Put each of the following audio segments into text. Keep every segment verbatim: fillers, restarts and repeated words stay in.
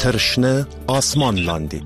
تر شنه آسمان لاندې.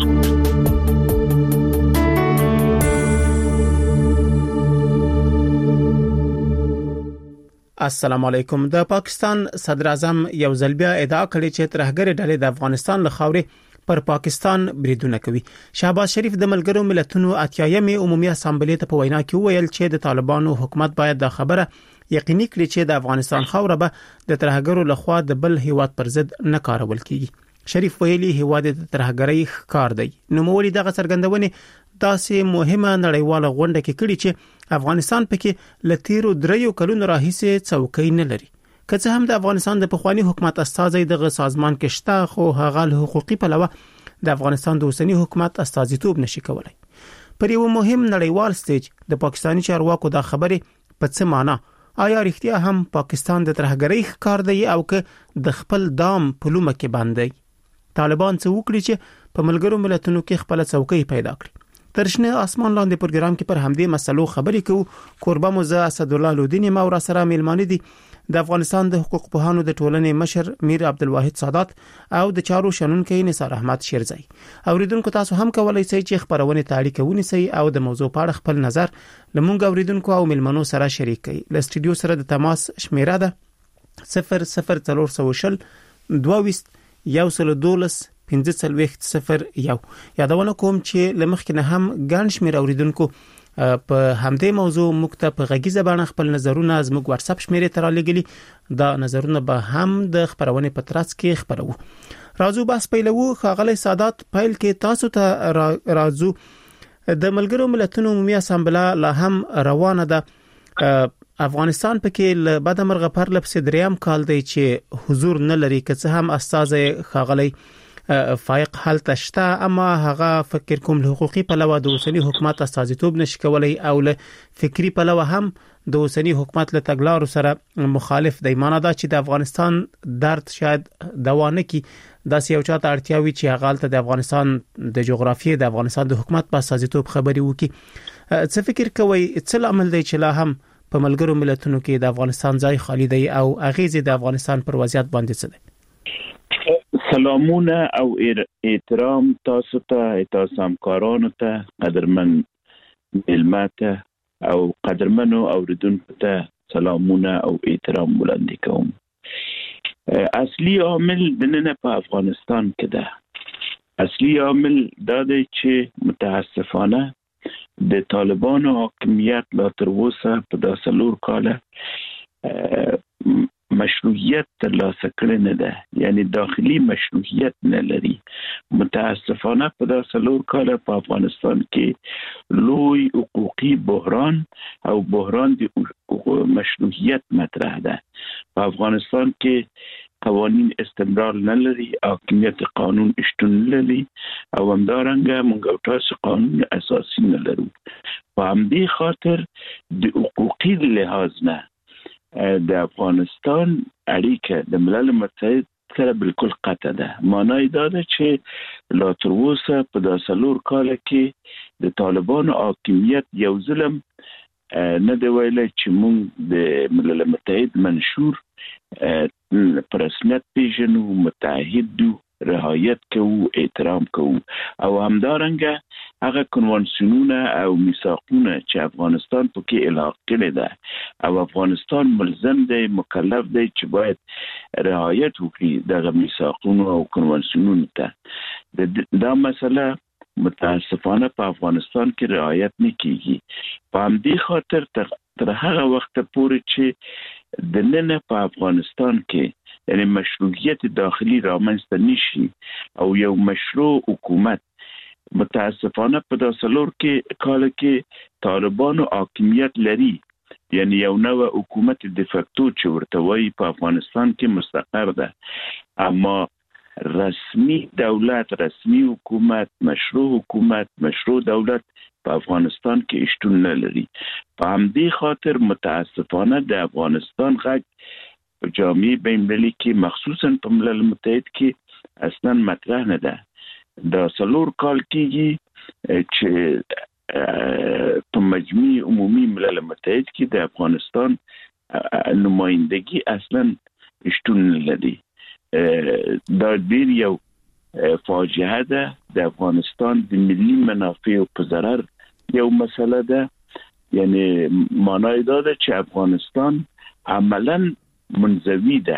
السلام علیکم. د پاکستان صدر اعظم یو ځل بیا ادعا کړې چې ترهګر ډلې د افغانستان له خاورې پر پاکستان بریدونه کوي. شهباز شریف د ملګرو ملتونو اتیایمې عمومي اسامبلې ته په وینا کې ویل چې د طالبانو حکومت باید د خبره یقیني کړي چې د افغانستان خاوره به د ترهګرو لخوا د بل هیواد پر ضد نه کارول کیږي. شریف ویلي هیواد د ترهګرۍ ښکار دی. نو مولي دغه څرګندونه داسې مهمه نړیواله غونډه کې کړي چې افغانستان پکې لتیرو دریو کلونو راهیسې څوکۍ نه لري. که څه هم د افغانستان د پخوانی حکومت استازي دغه سازمان کې شته، خو هغه له حقوقي پلوه د افغانستان د اوسنی حکومت استازیتوب نشي کولای. پر یو مهم نړیوال سټیج د پاکستاني چارواکو دا خبره په څه معنی؟ آیا رښتیا هم پاکستان د ترهګرۍ ښکار دی او که د خپل دام په لومه کې باندې طالبان څه وکړي چې په ملګرو ملتونو کې خپل څوکۍ پیدا کړي؟ ترشنه آسمان لاندې پروګرام کې پر همدې مسلو خبرې کوو. قربا موزه اسد الله لودینی ما ور سره میلمانه دي د افغانستان د حقوق پوهانو د ټولنې مشر میر عبدالواحد سادات او د چارو شنونکو نثار احمد شیرزی. اوریدونکو تاسو هم کولای شئ چې خبرونه تاریخ ونیسئ او د موضوع په اړه خپل نظر لمونږ اوریدونکو او میلمنو سره شریک کړئ. ل سټډیو سره د تماس شمیره ده صفر صفر څلور سوه شل دوه ویشت یو سل دولس پنځه څلوېښت صفر یو. یادونه کوم چې لمخکې نه هم ګڼ شمېر اوریدونکو په همدې موضوع موږ ته په غږیزه بڼه خپل نظرونه زموږ واتس اپ شمیرې ته رالېږلي. دا نظرونه به هم د خبرونې په ترڅ کې خبرو. راځو بحث پیلوو. ښاغلی سادات، پیل کې تاسو ته راځو. د ملګرو ملتونو عمومي اسامبله لا هم روانه ده. افغانستان پکې له بده مرغه پرله پسې دریم کال دی چې حضور نه لري. که څه هم استازی ښاغلی فایق هلته شته، اما هغه فکر کوم له حقوقي پلوه د اوسنی حکومت استازیتوب نشي کولای او له فکری پلوه هم د اوسنی حکومت له تګلارو سره مخالف دی. معنی دا چې د افغانستان درد شاید دوا نه کی. داسې یو چاته اړتیا وي چې هغه ته د افغانستان د جغرافیې د افغانستان د حکومت په استازیتوب خبري وکړي. څه فکر کوي څه لامل دی چې لا هم په ملګرو ملتونو کې د افغانستان ځای خالی دی او اغیز د افغانستان پر وضعیت باندې څه دی؟ سلامونه او احترام تاسو ته، تاسو همکارانو ته، قدرمن ملمه ته او قدرمنو اوریدونکو ته سلامونه او احترام وړاندې کوم. اصلي عامل د نن په افغانستان کې ده. اصلي عامل دا دی چې متاسفانه د طالبانو حاکمیت لا تر اوسه په داسې لور کاله مشروعیت ترلاسه کړی نه ده، یعنی داخلي مشروعیت نه لري. متاسفانه په داسې لور کاله په افغانستان کې لوی حقوقي بحران او بحران د مشروعیت مطرح ده. په افغانستان کې قوانین استمرار نه لري، حاکمیت قانون شتون نه لري او همدارنګه موږ تاسو قانون اساسي نه لرو. په همدې خاطر د حقوقي لحاظ نه د افغانستان اړیکه د ملل متحد سره بالکل قطع ده. معنی دا ده چې لا تر اوسه په داسې لور کاله کې د طالبانو حاکمیت یو ظلم نه دی ویلی چې موږ د ملل متحد منشور په رسمیت پیژنو، متحد دو، رعایت کوو، احترام کوو او همدارنګه هغه کنوانسیونونه او میثاقونه چې افغانستان پکې الحاق کړی ده او افغانستان ملزم دی، مکلف دی چې باید رعایت وکړي دغه میثاقونو او کنوانسیونونو ته. دا مسله متاسفانه په افغانستان کې رعایت نه کیږي. په همدې خاطر تر هغه وخت پورې چې د نن په افغانستان کې یعنی مشروعیت داخلي رامنځته نشي او یو مشروع حکومت متاسفانه په داسې لور کې کال کې طالبانو حاکمیت لري، یعنی یو نوع حکومت د فکتو چې ورته وایي په افغانستان کې مستقر ده، اما رسمي دولت، رسمي حکومت، مشروع حکومت، مشروع دولت په افغانستان کې شتون نه لري. په همدې خاطر متاسفانه د افغانستان غږ په جامعه بین‌المللي کې مخصوصا په ملل متحد کې اصلا مطرح نه ده. دا څلور کال کېږي چې په مجمع عمومي ملل متحد کې د افغانستان نمایندګي اصلا شتون نه لري. دا ډیر یو فاجعه ده د افغانستان د ملي منافع په ضرر یو مسله ده. یعنی معنی دا ده چې افغانستان عملا منزوی ده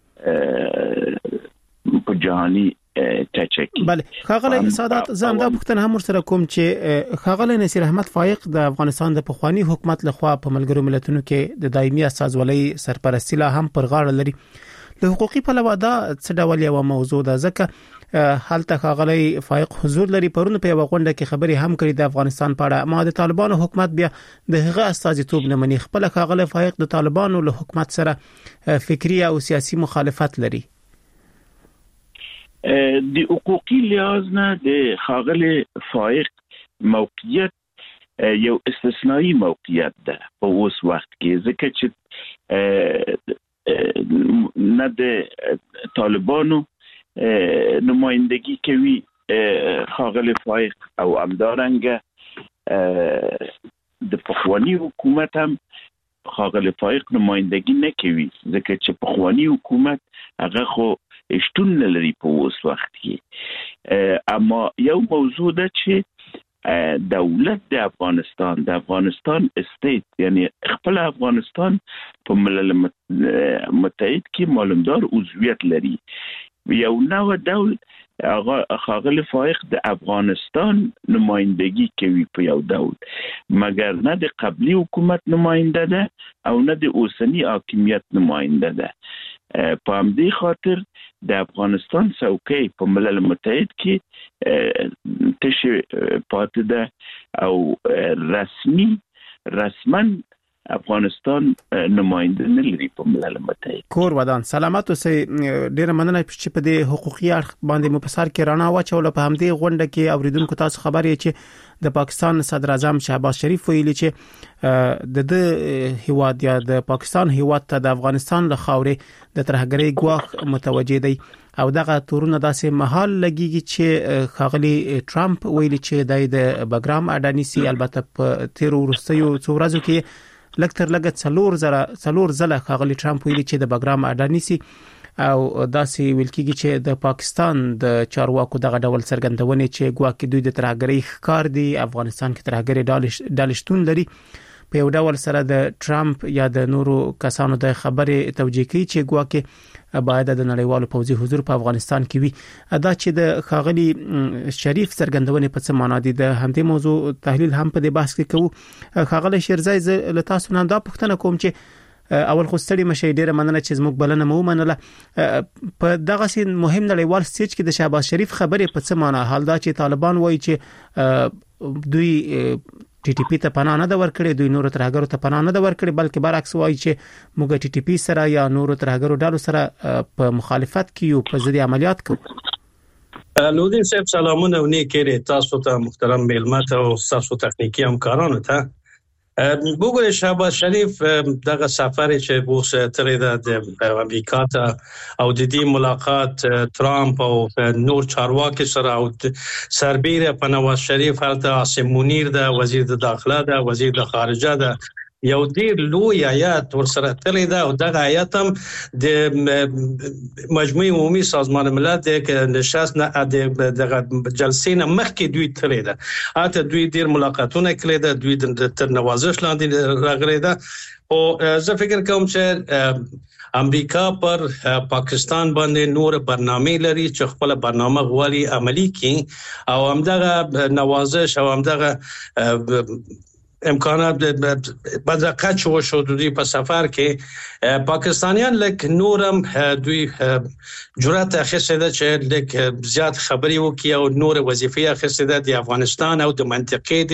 په جهانی تچکی. بله خاغلی سادات زمدا پختن هم سره کوم چې خاغلی نصیر احمد فایق د افغانستان د پخوانی حکومت لخوا په ملګرو ملتونو کې د دایمي استازولۍ سرپرستی لا هم پر غاړه لري. له حقوقي پلوه دا څه ډول یو موضوع ده ځکه حالت خاغلی فایق حضور لري. پرون په یو غونډه کې خبري هم کړې د افغانستان په اړه، ما د طالبانو حکومت بیا د هغه استازیتوب نه مني. خپل خاغلی فایق د طالبانو له حکومت سره فکری او سیاسي مخالفت لري. د حقوقي لحاظ نه د خاغلی فایق موقعیت یو استثنایی موقعیت ده په اوس وخت کې، ځکه چې نه د طالبانو نمایندگی کوي خاغلی فایق او همدارنګه د پخوانی حکومت هم خاغلی فایق نمایندگی نه کوي، ځکه چې پخوانی حکومت هغه خو اشتون لري په اوس وخت کې. اما یو موضوع ده چې دولت د افغانستان د افغانستان استیت یعنی خپل افغانستان په ملل متحد کې معلومدار عضویت لري. یو نوع ډول خاغلی فایق د افغانستان نمایندگی کوي په یو ډول، مګر نه د قبلی حکومت نماینده ده او نه د اوسنی حاکمیت نماینده ده. په همدې خاطر د افغانستان څوکۍ په ملل متحد کې تشه پاتې ده او رسمي رسما افغانستان نماینده نه لري په ملل متحد. کور ودان سلامت اوسئ. ډیره مننه چې په دې حقوقي اړخ باندې مو په سر کې رانا واچول. په همدې غونډه کې اوریدونکو تاسو خبرې چې د پاکستان صدر اعظم شهباز شریف ویلي چې د د هیواد یا د پاکستان هیواد ته د افغانستان له خاورې د ترهګرۍ ګواښ متوجه دی او دغه تورونه داسې محل لګیږي چې خاغلی ټرمپ ویلي چې د بګرام اډانیسي البته په تیر وروستیو څو ورځو کې لکتر لګت څلور زره څلور زله خاغلی ټرمپ ویلي چې د بګرام اډانیسي او داسې ویل کېږي چې د پاکستان د چارواکو دغه ډول څرګندونې چې ګواکې دوی د ترهګرۍ ښکار دي افغانستان کې ترهګرۍ ډلې شتون لري په یو ډول سره د ټرمپ یا د نورو کسانو د خبرې توجیه کوي چې ګواکې باید د نړیوالو پوځي حضور په افغانستان کې وي. دا چې د خاغلی شریف څرګندونې په څه معنا دي د همدې موضوع تحلیل هم په دې بحث کې کوو. خاغلی شیرزای ز له تاسو نه دا پوښتنه کوم چې اول خو ستړي مشه ډیره مننه چې زموږ بلنه مو منله. په دغه سین مهم نړیوال سټیج کې د شهباز شریف خبرې په څه معنا حال دا چې طالبان وایي چې دوی ټي ټي پی ته پناه نه د ورکړي، دوی نور ترهګرو ته پناه نه د ورکړي، بلکې برعکس وایي چې موږ ټي ټي پی سره یا نور ترهګرو ډلو سره په مخالفت کې یو په ضد عملیات کوو. لودین صاحب سلامونه و نیکې تاسو ته محترم میلمات او تاسو تخنیکی همکارانو ته. بوګو شهباز شریف دغه سفر چې بوس ترې د امریکا ته او د دې ملاقات ترامپ او نور چارواکي سره او سربیره په نواز شریف هلته عاصم منیر د وزیر د داخله د وزیر د خارجه د یو ډیر لوی آیات ورسره تللی دا او دغه آیات هم د مجموعي عمومي سازمان ملل د نشست نه د دغه جلسې نه مخکې دوی تللی دا اته دوی ډیر ملاقاتونه کړي دا دوی د تر نوازش لاندې راغلي دا او زه فکر کوم چې امریکا پر پاکستان باندې نور برنامه لري چې خپل برنامه غوالي عملی کړي او همدغه نوازش او همدغه امکانات بدقت شو شو دوی په سفر کې پاکستانیان لک نورم دوی جرأت اخیسته ده چې لک زیات خبري وکي او نور وظیفه اخیسته ده د افغانستان او د منطقې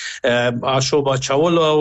د آشوبا چاول او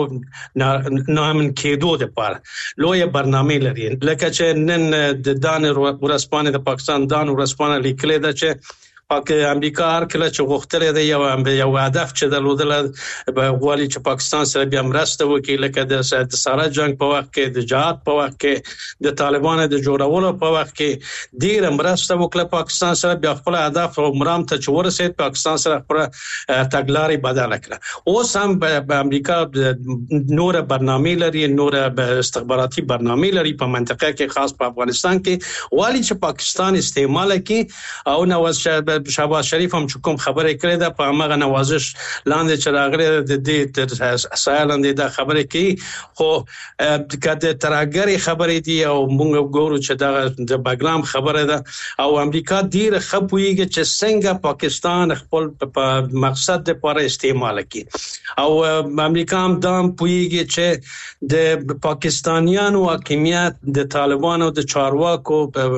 نامن کېدو لپاره لوی برنامه لري. لکه چې نن د دان ورسپانه د پاکستان دان ورسپانه لیکل ده چې پاک امریکا هر کله چې غوښتل دی یو یو هدف چې درلودل غواړي چې پاکستان سره بیا مرسته وکړي، لکه د ساره جنگ په وخت کې، د جهاد په وخت کې، د طالبانو د جوړولو په وخت کې ډیر مرسته وکړه پاکستان سره، بیا خپل هدف او مرام ته چې ورسېد پاکستان سره خپل تګلارې بدل کړه. اوس هم په امریکا نور برنامه لري، نور استخباراتي برنامه لري په منطقه کې، خاص په افغانستان کې غواړي چې پاکستان استعمال کړي. او نواز شهباز شریف هم کوم خبره کړې ده په هغه نوازش لاندې چې راغلي د دې تر سایلاندې دا خبره کوي، خو کله ترګری خبرې دي او موږ ګورو چې دا د بګرام خبره ده او امریکا ډیر خپويږي چې څنګه پاکستان خپل په مقصد لپاره استعمال کړي. او امریکا هم دا پويږي چې د پاکستانیانو حاکمیت د طالبانو د چارواکو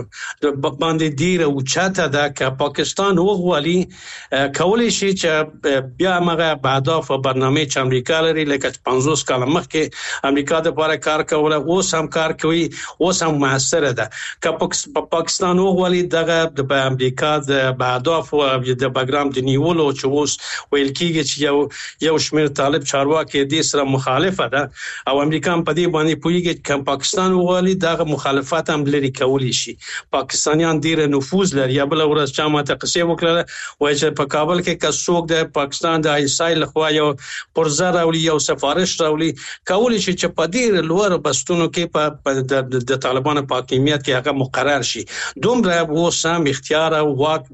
باندې ډیر اوچته ده که پاکستان وغواړي کولی شي چې بیا هغه اهداف او برنامه چې امریکا لري لکه پنځوس کال مخکې امریکا د لپاره کار کوله اوس هم کار کوي، اوس هم موثر ده. که پاکستان وغواړي دغه د امریکا د اهداف او د بګرام د نیولو چې اوس ویل کیږي چې یو یو شمېر طالب چارواکي د سره مخالفه ده او امریکا هم په دې باندې پوهیږي چې پاکستان وغواړي دغه مخالفت هم لري کولی شي. پاکستانیان ډیر نفوذ لري. بل ورځ چا ماته قصې وکړه وایي چې په کابل کې کڅوک د پاکستان د آیسای لخوا یو پرزه راولي یو سفارش راولي کولی شي چې په ډیر لوړ بستونو کې په د طالبانو په حاکمیت کې هغه مقرر شي. دومره اوس هم اختیار او واک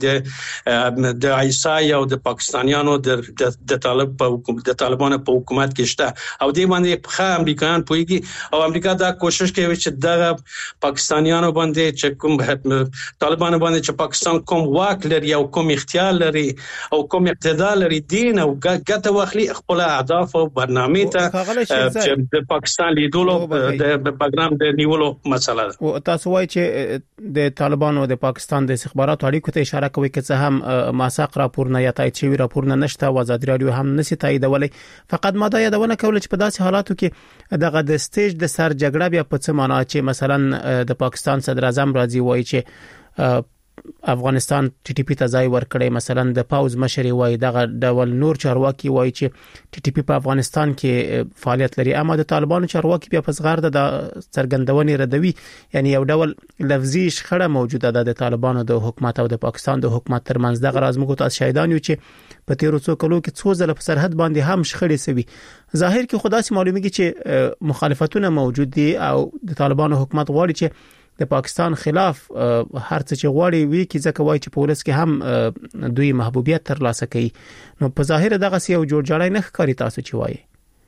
د د آیسای او د پاکستانیانو د د طالب په د طالبانو په حکومت کې شته او دې باندې په امریکایان پويږي او امریکا دا کوشش کوي چې دغه پاکستانیانو باندې چې کوم طالبانو باندې چې پاکستان کوم واک لري او کوم اختیار لري او کوم اقتدار لري دین او ګټه واخلي خپل اهداف او برنامه ته چې د پاکستان لیدلو د بګرام د نیولو مسله ده. او تاسو وایي چې د طالبانو د پاکستان د استخباراتو اړیکو ته اشاره کوي چې څه هم ماساق راپورونه یا تایید شوی راپورونه نشته او ازادي رادیو هم نسی تاییدولای. فقط ما دا یادونه کوله چې په داسې حالاتو کې دغه د سټیج د سر جګړه بیا په څه معنا چې مثلا د پاکستان صدر اعظم راځي وایي چې افغانستان ټي ټي پی ته ځای ورکړي، مثلا د پاوز مشر وایي دغه ډول نور چارواکي وایي چې ټي ټي پی په افغانستان کې فعالیت لري، اما د طالبانو چارواکي بیا په صغار د څرګندونې ردوي. یعنی یو ډول لفظي شخړه موجوده ده د طالبانو د حکومت او د پاکستان د حکومت ترمنځ. دغه راز موږ تاسو شاهدان یو چې په تیرو څو کلو کې څو ځله په سرحد باندې هم شخړې سوي. ظاهر کې خدای سي معلومیږي چې مخالفتونه موجود دي او د طالبانو حکومت غواړي چې د پاکستان خلاف هر څه چې غواړي وی کی ځکه وایي چې پولیس کې هم دوی محبوبیت ترلاسه کوي. نو په ظاهر دغه سی او جوړ جاړی نه ښکاري تاسو چې وایي.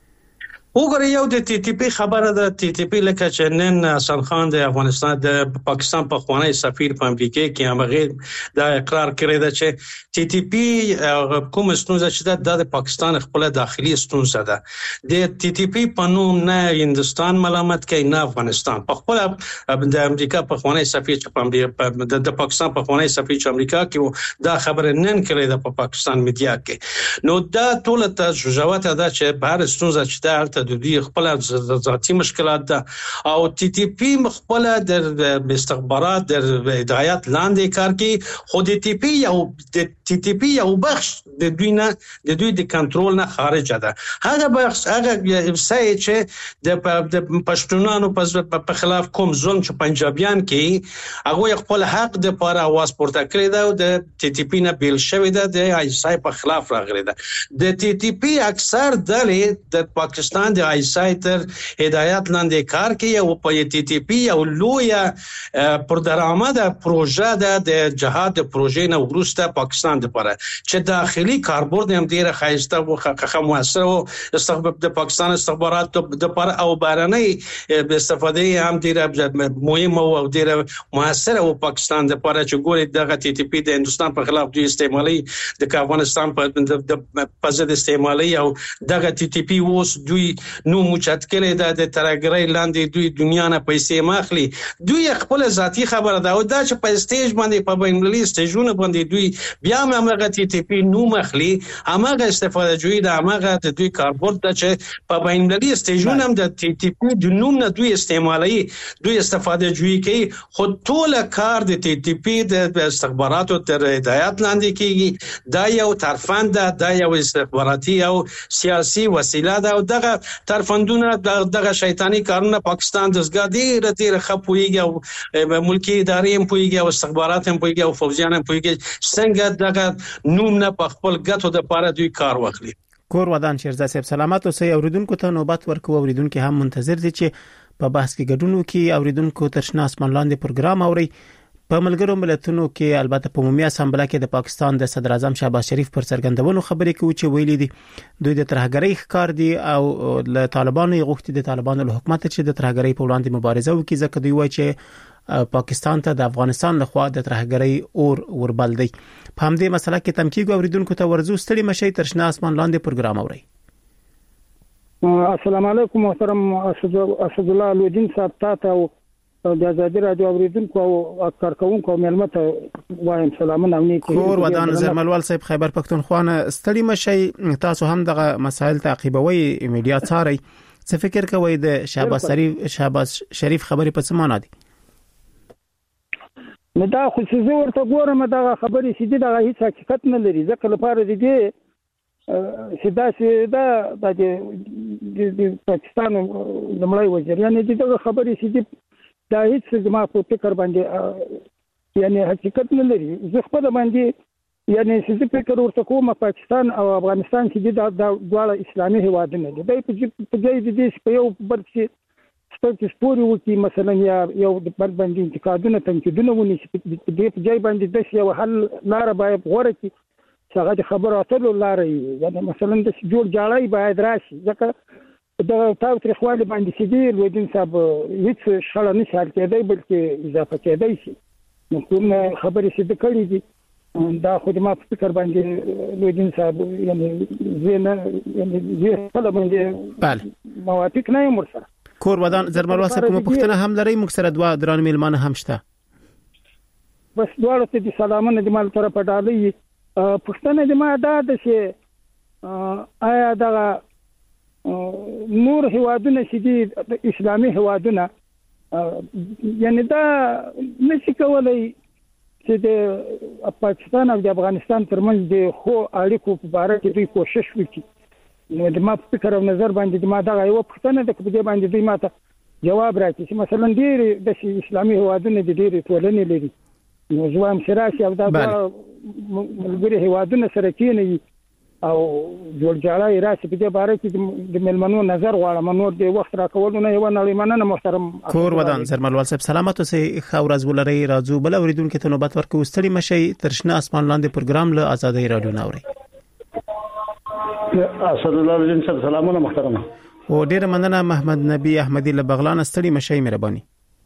وګوره یو د ټي ټي پی خبره ده. ټي ټي پی لکه چې نن حسن خان د افغانستان د پاکستان په خوانی سفیر په امریکا کې هغه دا اقرار کړی دی چې ټي ټي پی کوم ستونزه چې د پاکستان خپل داخلي ستونزه ده. د ټي ټي پی په نوم نه هندستان ملامت کوي نه افغانستان. په خپل د امریکا په خوانی سفیر چې د پاکستان په خوانی سفیر چې امریکا کې دا خبره نن کړی ده په پاکستان میډیا کې. نو دا ټول ته جوجوات ده چې بهر ستونزه چې د دوی خپل ذاتي مشکلات ده او ټي ټي پی خپل د استخبارات د هدایت لاندې کار کوي. خو د ټي پی یو د ټي ټي پی یو بخش د دوی نه د دوی د کنټرول نه خارج ده. هغه بخش هغه سای چې د پښتونانو په خلاف کوم ظلم چې پنجابیان کوي هغه خپل حق د لپاره आवाज پورته کړی ده او د ټي ټي پی نه بیل شوی ده د آیسای په خلاف راغلی ده. د ټي ټي پی اکثر ډلې د پاکستان د آیسای تر هدایت لاندې کار کوي او په ټي ټي پی او لویا پردرآمده پروژه ده د جهاد پروژې نه ورسته پاکستان لپاره چې داخلي کاربرد هم ډیره خایسته او خخه موثر او استخبار د پاکستان استخبارات لپاره او بهرنۍ استفاده هم ډیره مهمه او ډیره موثر او پاکستان لپاره چې ګوري دغه ټي ټي پی د هندستان په خلاف دوی استعمالي د افغانستان په ضد استعمالي او دغه ټي ټي پی اوس دوی نو موچت کړي د ترګرۍ لاندې دوی دنیا نه پیسې ماخلي. دوی خپل ذاتی خبره ده او دا چې په سټیج باندې په بینالمللي سټیجونو باندې دوی بیا هم هغه تی ټي پی نو مخلي هغه استفاده جوړي د هغه د دوی کاربورد د چې په بینالمللي سټیجونو هم د ټي ټي پی د نوم نه دوی استعمالي دوی استفاده جوړي کوي. خو ټول کار د ټي ټي پی د استخباراتو تر هدایت لاندې کیږي. دا یو ترفند ده، دا یو استخباراتي او سیاسي وسیله ده او دغه ترفندونه دغه شیطانی کارونه پاکستان دزګا ډیر ډیر خپويږي او ملکی ادارې هم پويږي او استخبارات هم پويږي او فوجیان هم پويږي څنګه دغه نوم نه په خپل ګټو د پاره دوی کار وکړي. کور ودان شیرزاد صاحب سلامات اوسئ. اوریدونکو ته نوبت ورکو. اوریدونکو هم منتظر دي چې په بحث کې ګډون وکړي. اوریدونکو ترشنا اسمان لاندې پروګرام اوري. په ملګرو ملتونو کې البته په عمومي اسامبله کې د پاکستان د صدر اعظم شهباز شریف پر څرګندونو خبرې کوي چې ویلي دي دوی د ترهګرۍ ښکار دي او له طالبانو غوښتي د طالبانو له حکومت چې د ترهګرۍ په وړاندې مبارزه وکړي ځکه دوی وایي چې پاکستان ته د افغانستان لخوا د ترهګرۍ اور وربل دی. په همدې مسله کې تمکیګ اوریدونکو ته ورزو ستړي مشي ترشنا اسمان لاندې پروګرام اوري. السلام علیکم محترم اسد الله الودین صاحب تاسو د ازادي رادیو اوریدونکو او کارکونکو او ملمت وایم سلامونه او نیکی. کور ودان زرملوال صاحب خیبر پختونخوا ستړي مشي تاسو هم دغه مسائل تعقیبوي میډیا څاري. څه فکر کوئ د شهباز شریف شهباز شریف خبرې په څه معنی دي؟ نو دا خو څه زه ورته ګورم دا خبرې چې دغه هیڅ حقیقت نه لري ځکه لپاره دي چې دا چې دا د پاکستان لمړی وزیر یعنی دغه خبرې چې دا هیڅ زما په فکر باندې یعنی حقیقت نه لري. زه خپل باندې یعنی چې فکر ورته کوم پاکستان او افغانستان چې د دواړه اسلامي هیوادونه دي د په ځای د دې په یو بل چې ستاسو سپوري وکي مثلا یا یو د بل باندې انتقادونه تنقیدونه ونی چې د دې په ځای باندې د یو حل لار باید غوړه کی چې هغه د خبرو اترو لار یعنی مثلا د جوړ جاړی باید راشي ځکه دا تاسو تر خپل باندې چې دی ودین صاحب هیڅ شاله نشي کېدای بلکې اضافه کېدای شي. نو کوم خبرې چې د کړې دي دا خو د ما په فکر باندې ودین صاحب یعنی زه یعنی زه خپل باندې بله موافق نه یم ورسره. کور ودان زرملوال صاحب کوم پښتنه هم لري موږ سره دوا دران میلمانه هم شته. بس دواړه ته د سلامونه د مال تر په ډالۍ پښتنه د ما دا د چې آیا دا نور هیوادونه چې دي اسلامي هیوادونه یعنی دا نشي کولای چې د پاکستان او د افغانستان ترمنځ د خو اړیکو په اړه کې دوی کوشش وکړي. نو د ما فکر او نظر باندې د ما دا یو پښتنه د په دې باندې دوی ماته جواب راکړي چې مثلا ډېر د اسلامي هیوادونه د ډېر ټولنې لري. نو ځوام شراشي او دا ملګری هیوادونه سره کېنوي او جوړ جاړی راشي په دې باره کې د ملمنو نظر غواړم. نو د وخت راکولو نه یو نړۍ مننه محترم کور ودان زرملوال صاحب سلامات اوسئ. خورز ولري راځو بل اوریدونکو ته نوبت ورکو. ستړي مشي ترشنا اسمان لاندې پروګرام له آزادۍ رادیو ناوري. اسد الله الدین صاحب سلامونه محترم او ډیر مننه محمد نبی احمدی له بغلان. ستړي مشي مهرباني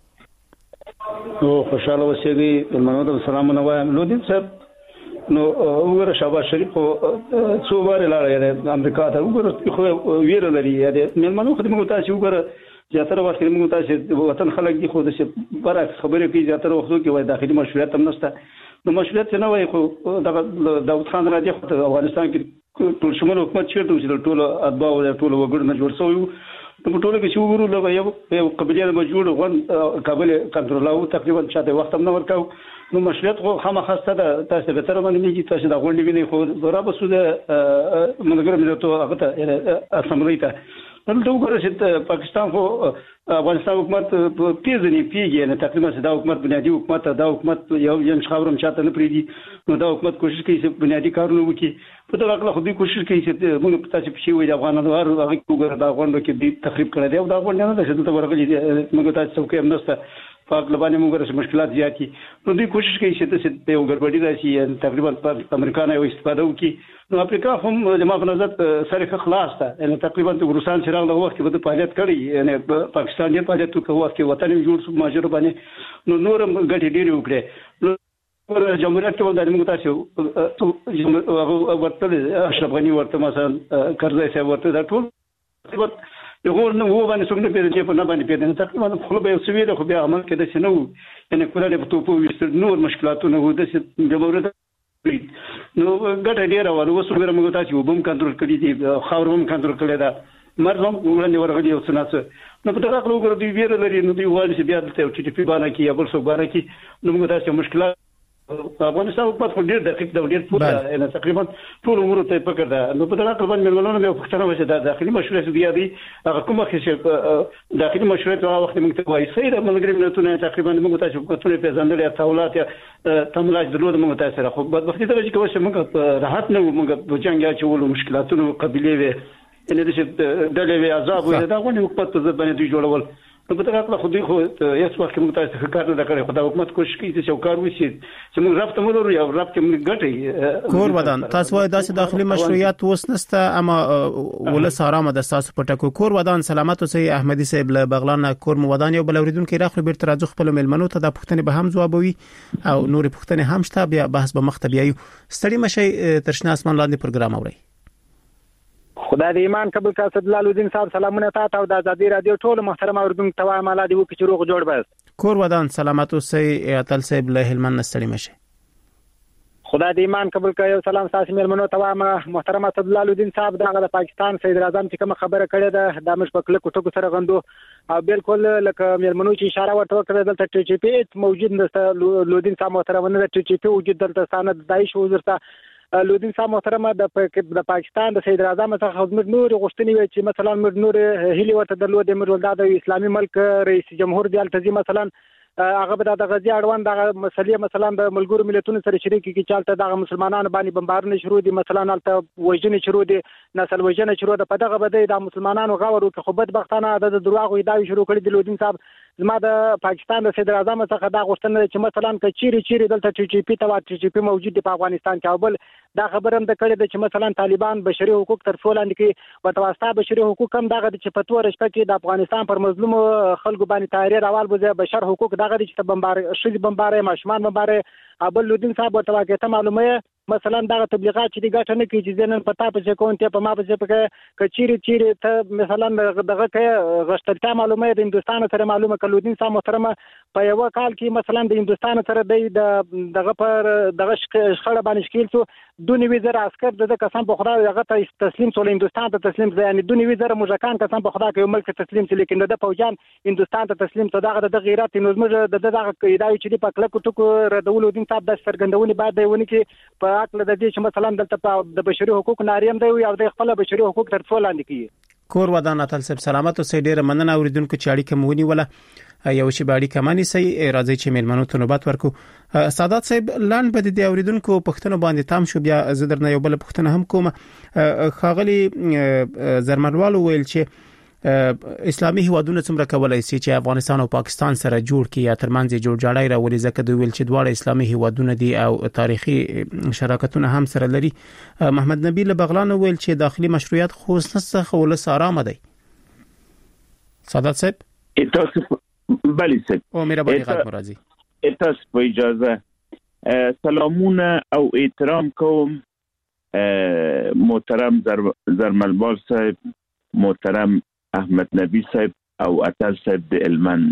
او خوشاله اوسئ. مننه سلامونه وایم لودین صاحب. نو وګوره شهباز شریف څو واره لاړ یعنی امریکا ته وګوره خو ویره لري یعنی مېلمنو خدمت تاسو وګوره زیاتره وخت موږ تاسو وطن خلک دي خو د برعکس خبرې کوي زیاتره وختو کې وای داخلي مشروعیت هم نشته. نو مشروعیت نه وای خو د داوود خان راځي خو افغانستان کې ټول شمول حکومت چیرته چې ټول اتباع او ټول وګړو نه جوړ شوی په ټولو کې چې وګورو لږ یو یو قبیله موجود غون کابل کنټرول تقریبا چاته وخت هم نه ورکاو. نو مشروعیت خو خامخاسته ده تاسو به تر باندې میږي تاسو دا غونډې ویني خو را به سوده منګر مې ته هغه ته اسمبلی ته نو ته وګورئ چې پاکستان خو افغانستان حکومت پیژني پیږي نه تقریبا دا حکومت بنیادی حکومت دا حکومت یو یم خبرم چاته نه پریدي. نو دا حکومت کوشش کوي چې بنیادی کارونه وکړي. په دغه اړه خو دوی کوشش کوي چې موږ تاسو په شی وي د افغانانو هغه وګوره دا غونډه کې دې تخریب کړی دی او دا غونډه نه ده چې ته ورغلي موږ تاسو څوک هم نشته پاک لبانې موږ سره مشکلات زیات دي. نو دوی کوشش کوي چې ته یو ګډوډي راشي تقریبا په امریکا نه یو استفاده وکړي. نو افریقا هم د ما په نظر سره خلاص ده یعنی تقریبا د روسان چې راغله وخت به فعالیت کړي یعنی پاکستان یې فعالیت وکړ وخت وطن جوړ شو ماجر باندې نو نور غټي ډېری وکړي. نو جمهوریت کې د موږ تاسو ورته اشرف غنی ورته مثلا کرزی صاحب ورته دا ټول یو نو و باندې څنګه پیدا په نه باندې پیدا تقریبا خپل به سوي د خو بیا عمل کېد چې نو یعنی کله په توپو وستر نور مشکلاتونه و د جمهوریت نو ګټه ډیره و نو وسو موږ تاسو وبم کنټرول کړی دي خاورم کنټرول کړی دا مرزم وړاندې ورغلی او سناسه نو په دغه خلکو د ویره لري نو دی وایي چې بیا د ټي ټي پی باندې کې یا بل څه باندې کې نو موږ تاسو مشکلات افغانستان په خپل ډیر دقیق دا ډیر پوره ان تقریبا ټول امور ته پکړه ده نو په دغه خپل ملمنونو به پښتنه وشه د داخلي مشروعیت دی دی هغه کومه چې داخلي مشروعیت هغه وخت موږ ته وایي سیده ملګری ملتونه تقریبا موږ تاسو په ټول په ځندل تاولات تملاج درلود موږ تاسو سره خو په وخت ته چې کوم موږ راحت نه موږ په جنگ یا چولو مشکلاتونو قبيله وي ان د څه د لوي عذاب وي دا غوښنه حکومت په ځبانه دی جوړول نو په دغه خپل خو دوی خو یو څه وخت موږ تاسو کار نه کړی خو دا حکومت کوشش کوي چې یو کار وشي چې موږ رابطه مولو یا رابطه موږ ګټي کور ودان تاسو وایي داسې داخلي مشروعیت اوس نسته اما ولس آرام د تاسو په ټکو کور ودان سلامت اوسئ احمدي صاحب له بغلان کور مو ودان یو بل اوریدونکو راخلو بیرته راځو خپل ملمنو ته د پښتنې به هم ځوابوي او نور پښتنې هم شته بیا بحث به مخ ته بیایو ستړي مشي ترشنا اسمان لاندې پروګرام اوري خدای دې ایمان قبول کړه صدلال الدین صاحب سلامونه تاسو د ازادي رادیو ټول محترم اوریدونکو ته وایم الله دې وکړي چې روغ جوړ بس کور ودان سلامت اوسئ اتل صاحب له هلمند نستړي مشه خدای دې ایمان قبول کړه یو سلام تاسو مېلمنو ته وایم محترم صدلال الدین صاحب د پاکستان صدر اعظم چې کوم خبره کړې ده د مش په کله کوټو سره غندو او بالکل لکه مېلمنو چې اشاره ورته وکړه دلته ټي ټي پی موجود نشته لودین صاحب محترم نه ټي ټي پی وجود دلته سند دای شو ورته لودین صاحب محترمه د پاکستان د صدر اعظم څخه خدمت نور غوښتنې وي چې مثلا نور هلي ورته درلود د اسلامي ملک رئیس جمهور دی التزام مثلا هغه به د غزي اړوند د مسلې مثلا د ملګرو ملتونو سره شریک کی چالت د مسلمانانو باندې بمبارونه شروع دي مثلا الته وژنې شروع دي نسل وژنې شروع ده په دغه بده د مسلمانانو غوړو کې خو بدبختانه د دروغ ادعای شروع کړي د لودین صاحب زما د پاکستان د صدر اعظم څخه دا غوښتنه چې مثلا کچيري چيري دلته ټي ټي پی ته ټي ټي پی موجود دی په افغانستان کې بل دا خبره هم د کړي د چې مثلا طالبان بشري حقوق تر څو لاندې کې وتواسطه بشري حقوق هم دغه چې په تور شپه کې د افغانستان پر مظلوم خلکو باندې تحریر اول بوزه بشر حقوق دغه چې بمبار شې بمبار ماشومان بمبار ابل لودین صاحب ورته واقعیت معلومه مثلا دا تبلیغات چې دغه ټنه کې چې نن پتا په څه کوم ته په ما په څه په کچيري چيري ته مثلا دغه کې غشتلتا معلومه د هندستان سره معلومه کلودین صاحب محترمه په یو کال کې مثلا د هندستان سره د دغه پر دغه شخړه باندې شکیل شو دونی وزیر عسكر د قسم په خدای هغه ته تسلیم شول هندستان ته تسلیم ځای یعنی دونی وزیر مجکان قسم په خدای کې ملک تسلیم شول لیکن د فوجان هندستان ته تسلیم ته دغه د غیرت نظم د دغه قیدای چې په کلکو ټکو ردول دین صاحب د سرګندونی بعد دی ونی کې په عقل د دې چې مثلا دلته د بشري حقوق ناریم دی او د خپل بشري حقوق تر څو لاندې کی کور ودان اتل صاحب سلامت اوسئ ډیره مننه اوریدونکو چې اړیکه مونی ولا یو شی باندې کمانی سي راځي چې مېلمنو ته نوبت ورکو سادات صاحب لاند په دې اوریدونکو پښتنو باندې تام شو بیا زدرنه یو بل پښتنه هم کوم خاغلی زرمنوالو ویل چې اسلامي هیوادونه څومره کولای شي چې افغانستان او پاکستان سره جوړ کړي یا ترمنځ جوړ جاړی راولي ځکه دوی ویل چې دواړه اسلامي هیوادونه دي او تاریخي شراکتونه هم سره لري محمد نبی له بغلان ویل چې داخلي مشروعیت خو څه ولس آرام دی سادات صاحب تاسو بلی صاحب او مهرباني غږ مرضی تاسو په اجازه سلامونه او احترام کوم محترم زرملبال صاحب محترم احمد نبی صاحب او اتل صاحب د هلمند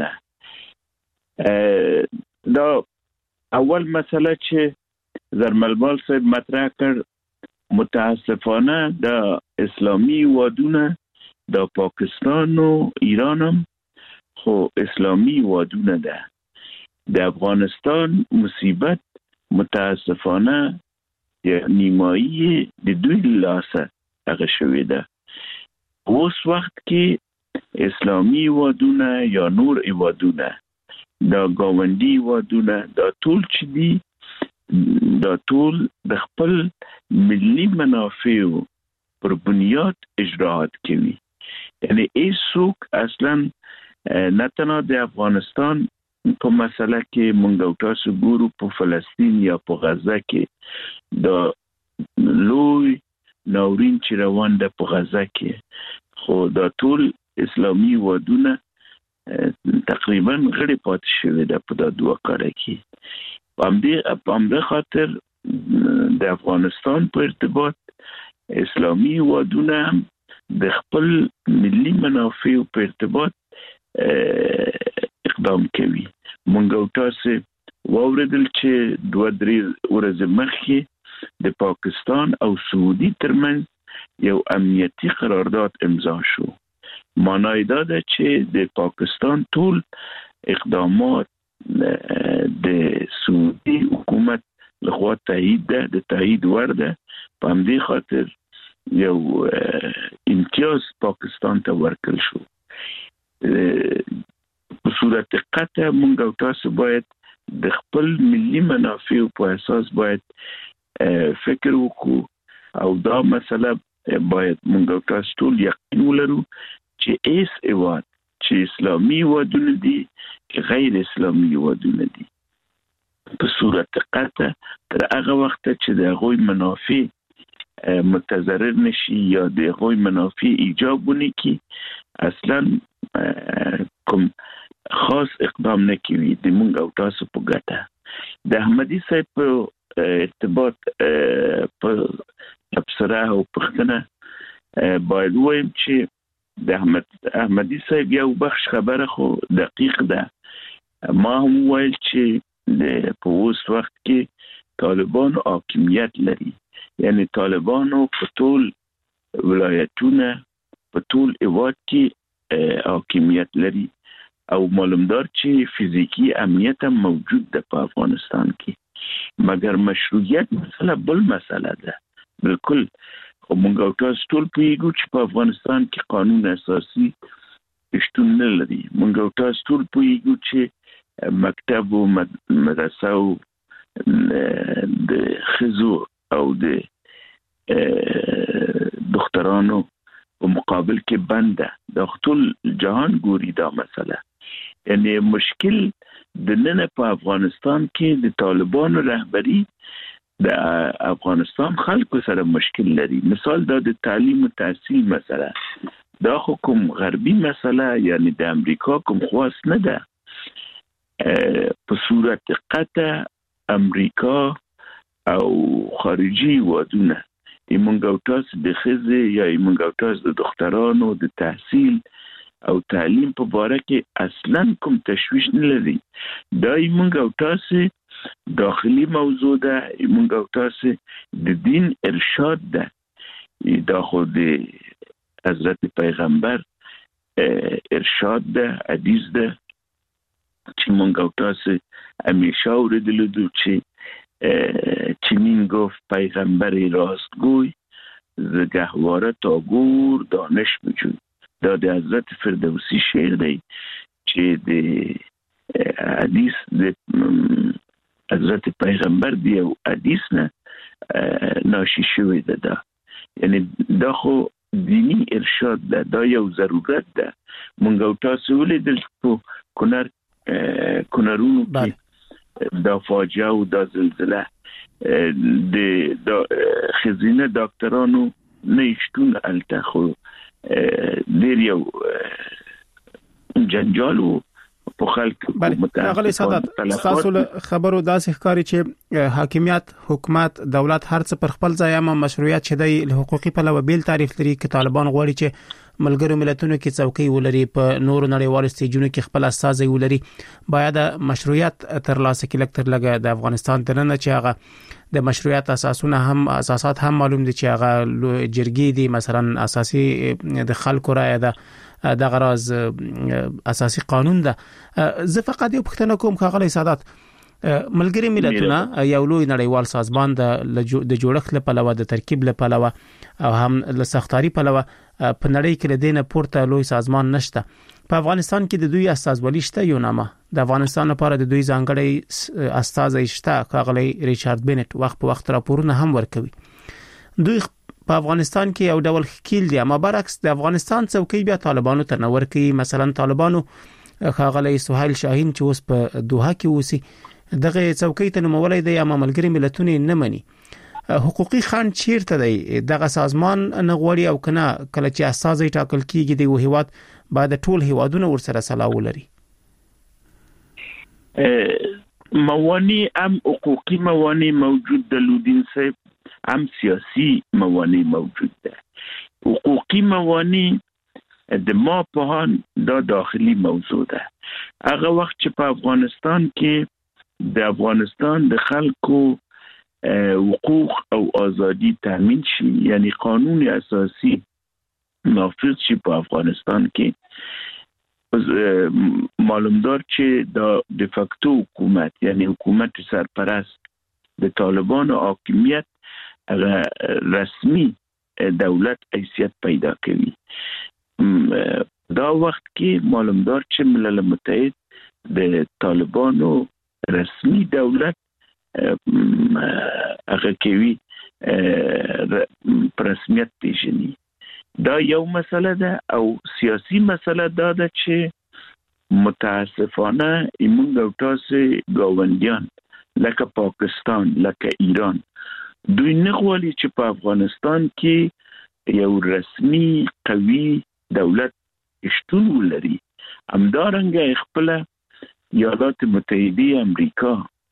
دا اول مسله چې زرملبال صاحب مطرح کړ متاسفانه د اسلامي هیوادونه د پاکستان او ایران هم خو اسلامي هیوادونه ده د افغانستان مصیبت متاسفانه نیمایی د دوی لاسه هغه شوې ده اوس وخت کې اسلامي هیوادونه یا نور هیوادونه دا گاونډي هیوادونه دا ټول چې دي دا ټول د خپل ملي منافعو پر بنیاد اجراءات کوي یعنی هیڅوک اصلا نه تنها د افغانستان په مسله کې مونږ تاسو ګورو په فلسطین یا په غزه کې دا لوی ناورین چې روان ده په غزه کې خو دا ټول اسلامي ودونه تقریبا غړي پات شوی ده په دا دوه کاره کې په همدې په همدې خاطر د افغانستان په ارتباط اسلامي ودونه د خپل ملي منافع په ارتباط اقدام کوي. مونږ او تاسو واوریدل چې دوه درې ورځې مخکې د پاکستان او سعودي ترمنځ یو امنیتي قرارداد امضا شو. معنی دا ده چې د پاکستان ټول اقدامات د سعودي حکومت لخوا تایید ده، د تایید وړ ده. په همدې خاطر یو امتیاز پاکستان ته ورکړل شو. په صورت قطع مونږ او تاسو باید د خپل ملي منافع په اساس باید فکر وکړو او دا مسله باید مونږ او تاسو ټول یقین ولرو چې ایس ایواد چې اسلامي ودونه دي چې غیر اسلامي ودونه دي په صورت قطع تر هغه وخت چې د هغوی منافع متضرر نشي یا د هغوی منافع ایجاب ونه کړي اصلا کوم خاص اقدام نه کوي د مونږ او تاسو په ګټه. د احمدي صاحب په ارتباط په تبصره او پښتنه باید وایم چې د احمد احمدي صاحب یو بخش خبره خو دقیق ده. ما هم ویل چې د په اوس وخت کې طالبان حاکمیت لري، یعنی طالبانو په ټول ولایتونه په ټول هیواد کې حاکمیت لري او معلومدار چې فیزیکی امنیت هم موجود ده په افغانستان کې، مګر مشروعیت مسله بل مسله ده. بالکل خو مونږ او تاسو ټول پوهیږو چې په افغانستان کې قانون اساسي شتون نه لري. مونږ او تاسو ټول پوهیږو چې مکتب او مدرسه او د خزو او د دخترانو په مقابل کې بنده. دا ټول جهان ګوري دا مسله. یعنی مشکل د نن په افغانستان کې د طالبانو رهبری د افغانستان خلکو سره مشکل لري. مثال دا د تعلیم او تحصیل مسله، دا خو کوم غربي مسله یعنی د امریکا کوم خواص نه ده. په صورت قطع امریکا او خارجي ودونه ایمونګ او تاسو د خزه یا ایمونګ او تاسو د دخترانو د تحصیل او تعلیم په باره کې اصلا کوم تشویش نه لري. دا ایمونګ او تاسو داخلي موضوع ده، ایمونګ او تاسو د دین ارشاد ده. دا خو د حضرت پیغمبر ارشاد ده، حدیث ده چې مونږ او تاسو همیشه اوریدلو دو چې چنین گفت پیغمبر راستگوی ز گهواره تا گور دانش میجوی. دا د حضرت فردوسی شعر دی چې د حدیث د حضرت پیغمبر دی او حدیث نه ناشی شوی ده. دا یعنی دا خو دینی ارشاد ده، دا یو ضرورت ده. مونږ او تاسو ولیدل په کنر کنرونو کې دا فاجعه او دا زلزله د خزینه ډاکټرانو نه شتون الته خو ډیر یو جنجال په خلک متأخر سادات تاسو خبرو داسې ښکاری چې حاکمیت حکومت دولت هر څه پر خپل ځای ما مشروعیت شدی له حقوقي پلوه بیل تعریف لري چې طالبان غواړي چې ملګرو ملتونو کې څوکۍ ولري، په نورو نړیوالو سټیجونو کې خپل استازي ولري. باید مشروعیت تر لاسه کې لکتر لګه د افغانستان ترنه چې هغه د مشروعیت اساسونه هم اساسات هم معلوم دي چې هغه جرګې دي، مثلا اساسي د خلکو رائے ده، د غراز اساسي قانون ده. زه فقط یو پښتنه کوم خغلی سادات ملګری ملتونه یو لوی نړیوال سازمان د د جوړښت لپاره د ترکیب لپاره او هم له سختاري لپاره په نړۍ کې لدینه پورته لوی سازمان نشته. په افغانستان کې د دوی استازولي شته یو نامه د افغانستان لپاره د دوی ځانګړی استازي شته کاغلی ریچارډ بینټ وخت په وخت راپورونه هم ورکوي. دوی په افغانستان کې یو ډول خکیل دي، اما برعکس د افغانستان څوکۍ بیا طالبانو ته نور کوي. مثلا طالبانو کاغلی سهیل شاهین چې اوس په دوحه کې اوسي دغه څوکۍ ته نومولای دی، اما ملګری ملتونه نه مني. حقوقي خان چیرته دی؟ دغه سازمان نه غوړي او کنه کله چې اساسي ټاکل کیږي د هیواد بعد ټول هیوادونه ورسره سلا ولري. موانع هم حقوقي موانع موجود ده لودین صاحب، هم سیاسی موانع موجود ده. حقوقي موانع د ما په هان دا داخلي موضوع ده. هغه وخت چې په افغانستان کې د افغانستان د خلکو حقوق او ازادي تامین شي، یعنی قانون اساسی نافذ شي په افغانستان کې، معلومدار چې دا د فاکتو حکومت، یعنی حکومت سرپرست د طالبانو حاکمیت رسمي دولت حیثیت پیدا کوي. دا وخت کې معلومدار چې ملل متحد د طالبانو رسمي دولت هغه کوي رسمیت پیژني. دا یو مسله ده. او سیاسی مسله دا ده چې متاسفانه ایمون او تاسو ګاونډیان لکه پاکستان، لکه ایران، دوی نه غواړي چې په افغانستان کې یو رسمي قوي دولت شتون ولري. همدارنګه خپل ایالات متحده امریکا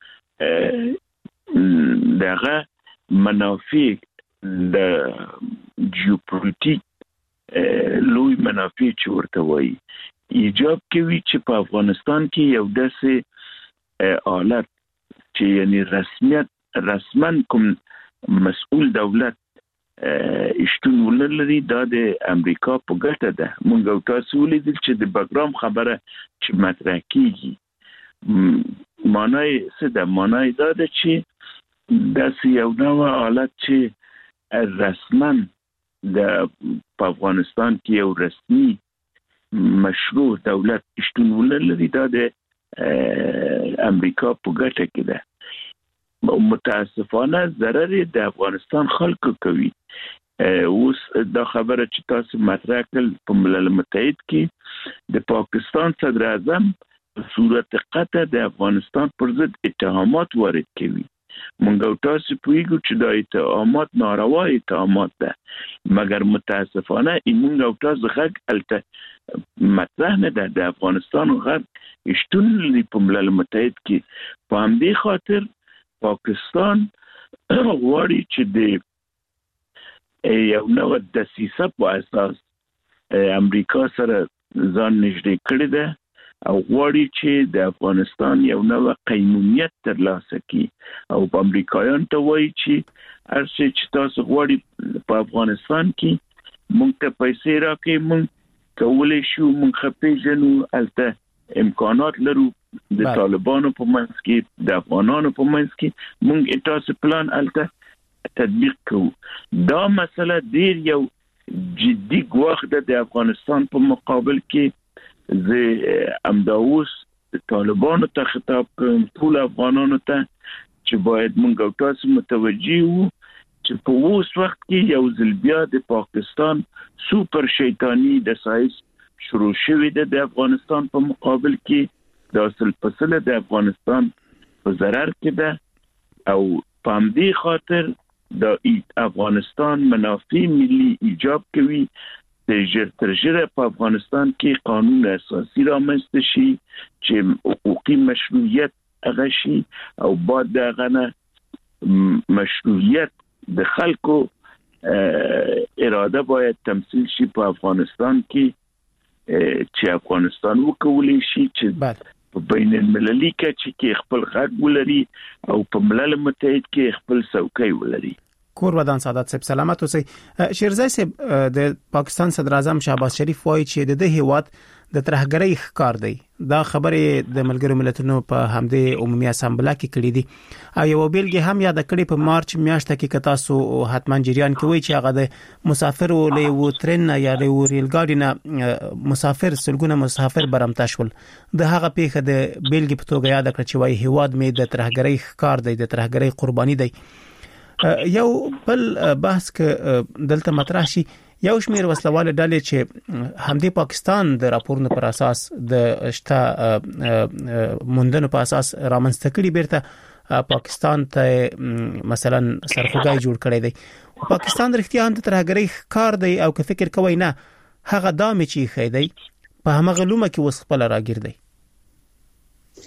دغه منافع د جیوپولیټیک لوی منافع چې ورته وایي ایجاب کوي چې په افغانستان کې یو داسې حالت چې یعنی رسمیت رسمن کوم مسؤل دولت اشتون ولري، دا د امریکا په ګټه ده. مونږ او تاسو ولیدل چې د بګرام خبره چې مطرح کیږي معنی څه ده؟ معنی دا ده چې داسې یو نوع حالت چې رسمن د په افغانستان کې یو رسمي مشروع دولت اشتون ولري، دا د امریکا په ګټه کې ده. متاسفانه ضرر د افغانستان خلکو کوي. اوس دا خبره چې تاسو مطرح کړل په ملل متحد کې د پاکستان صدر اعظم صورت قطع د افغانستان پر ضد اتهامات وارد کوي. مونږ او تاسو پوهیږو چې دا اتهامات ناروا اتهامات ده، مګر متاسفانه مونږ او تاسو غږ الته مطرح نه ده. د افغانستان غږ شتون لري په ملل متحد کې. په همدې خاطر پاکستان غواړي چې د یو نوع دسیسه په اساس امریکا سره ځان نږدې کړی ده او غواړي چې د افغانستان یو نوع قانونیت ترلاسه کړي. او په امریکایان ته وایي چې هر څه چې تاسو غواړي په افغانستان کې مونږ ته پیسې راکړئ، مونږ کولی شو، مونږ خپېژنو، هلته امکانات لرو د طالبانو په منځ کې، د افغانانو په منځ کې مونږ تاسو پلان الته تطبیق کوو. دا مسله ډیر یو جدي ګواښ ده د افغانستان په مقابل کې. زه امداوس طالبانو ته خطاب کوم، ټول افغانانو ته، چې باید مونږ او تاسو متوجي وو چې په اوس وخت کې یو ځل بیا د پاکستان سوپر شیطانی د سایز شروع شوی ده د افغانستان په مقابل کې. دا اصل پسله د افغانستان په ضرر کې ده او په همدې خاطر د افغانستان منافع ملي ایجاب کوي. د ژر تر ژره په افغانستان کې قانون اساسي رامنځته شي چې حقوقي مشروعیت هغه شي او بعد دغه نه مشروعیت د خلکو اراده باید تمثیل شي په افغانستان کې، چې افغانستان وکولای شي چې په بین المللي کچه کې خپل غږ ولري او په ملل متحد کې خپل څوکۍ ولري. کور ودان سعادت صاحب سلامت اوسئ. شیرزای صاحب د پاکستان صدر اعظم شهباز شریف وایي چې د دې هیواد د ترهګرۍ ښکار دی. دا خبره د ملګرو ملتونو په همدې عمومي اسامبله کې کړې دي او یو بیلګه هم یاد کړې په مارچ میاشت کې کتا سو حتمان جریان کې وایي چې هغه د مسافر له و ترن یا له ریل ګاډي نه مسافر سلګونه مسافر برمته شول. د هغه پیښه د بیلګې په توګه یاد کړ چې وایي هیواد می د ترهګرۍ ښکار دی، د ترهګرۍ قرباني دی. یو بل بحث ک دلته مطرح شي، یو شمیر وسلواله ډلې چې همدې پاکستان د راپورونو پر اساس د شتا موندنو په اساس رامنځته کړي بیرته پاکستان ته مثلا سرخوږی جوړ کړی دی. پاکستان رښتیا هم د ترهګرۍ کار دی او که فکر کوي نه هغه دامه چې خېدی په همغه لومه کې وس خپل راګیر دی.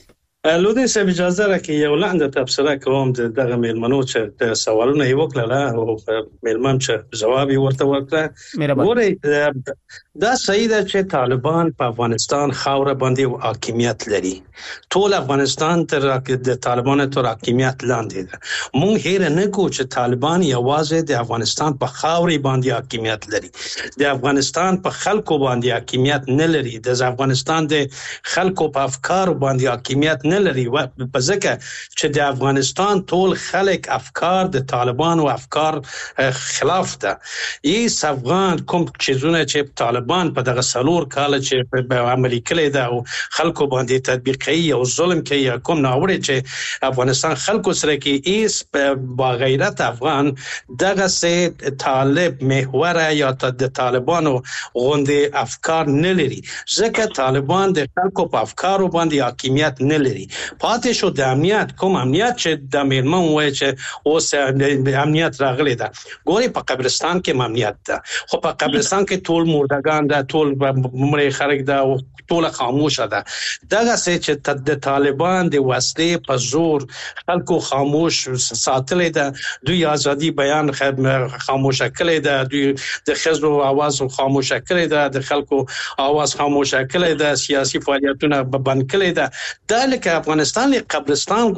لودین صاحب اجازه راکړئ یو لاندې تبصره کوم د دغه میلمنو چې سوالونه یې وکړل او میلمن چې جواب یې ورته ورکړ. ګورئ دا صحیح ده چې طالبان په افغانستان خاوره باندې حاکمیت لري. ټول افغانستان تر د طالبانو تر حاکمیت لاندې ده. مونږ هیر نه کوو چې طالبان یوازې د افغانستان په خاورې باندې حاکمیت لري. د افغانستان په خلکو باندې حاکمیت نه لري. د افغانستان د خلکو په افکار باندې حاکمیت نه لري. په ځکه چې د افغانستان ټول خلک افکار د طالبان او افکار خلاف ده. هیڅ افغان کوم چیزونه چې طالبان په دغه سلور کال چې په عملي کړی ده او خلکو باندې تطبیق کوي او ظلم کوي کوم ناوړه چې افغانستان خلکو سره کې ایس با غیرت افغان دغه سه طالب محور یا د طالبانو غوندې افکار نه لري. ځکه طالبان د خلکو په افکارو باندې حاکمیت نه لري. پاتې شو د امنیت کوم امنیت چې د میرمن وایي چې اوس امنیت راغلی ده. ګوري په قبرستان کې امنیت ده خو په قبرستان کې ټول مردگان ده ټول مړي خلک ده او ټول خاموشه ده. دغه څه چې د طالبان د وسلې په زور خلکو خاموش ساتلې ده. دوی ازادي بیان خاموشه کړې ده. دوی د خزو आवाज خاموشه کړې ده. د خلکو आवाज خاموشه کړې ده. سیاسي فعالیتونه بند کړې ده. دا لکه افغانستان قبرستان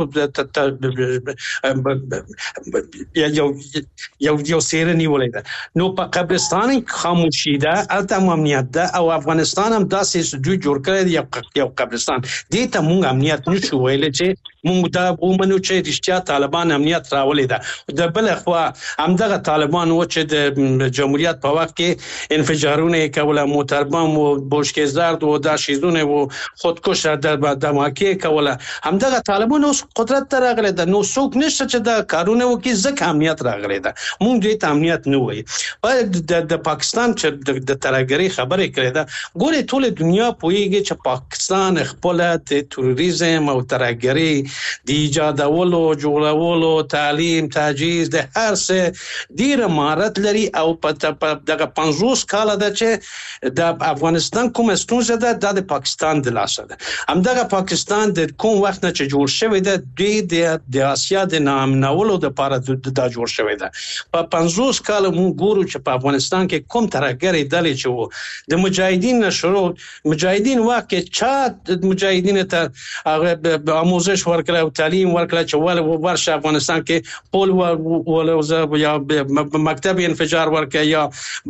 یو یو یو سیر نیولې ده. نو په قبرستان خاموشي ده البته امنیت ده او افغانستان هم داسې دوی جوړ کړی یو قبرستان. دې ته موږ امنیت نشو ویل چې موږ دا ومنو چې رښتیا طالبان امنیت راولي ده. د بل خوا همدغه طالبان و چې د جمهوریت په وخت کې انفجارونه کوله موتربم او بوشکزرد او دا شیزونه او خودکش د دماکي کوله. همدغه طالبان اوس قدرت ته راغلي ده. نو څوک نشته چې دا کارونه وکړي ځکه امنیت راغلي ده. موږ دې ته امنیت نه وایي. په د پاکستان چې د ترهګرۍ خبرې کړې ده ګوري ټول دنیا پوهیږي چې پاکستان خپل د تروریزم او ترهګرۍ د ایجادولو جوړولو تعلیم تجهیز د هر څه ډیر مهارت لري او په دغه پنځوس کال ده چې د افغانستان کوم ستونزه ده د پاکستان د لاسه ده. همدغه پاکستان د کوم وخت نه چې جوړ شوی ده د آسیا د نامنولو د لپاره د جوړ شوی ده. په پنځوس کال موږ ګورو چې په افغانستان کې کوم ترهګرۍ ډلې چې وو د مجاهدین نشرو مجاهدین واکه چا مجاهدین ته هغه آموزش ورکړه او تعلیم ورکړه چې ول ورشه افغانستان کې پول ول یا مکتب انفجار ورکړه یا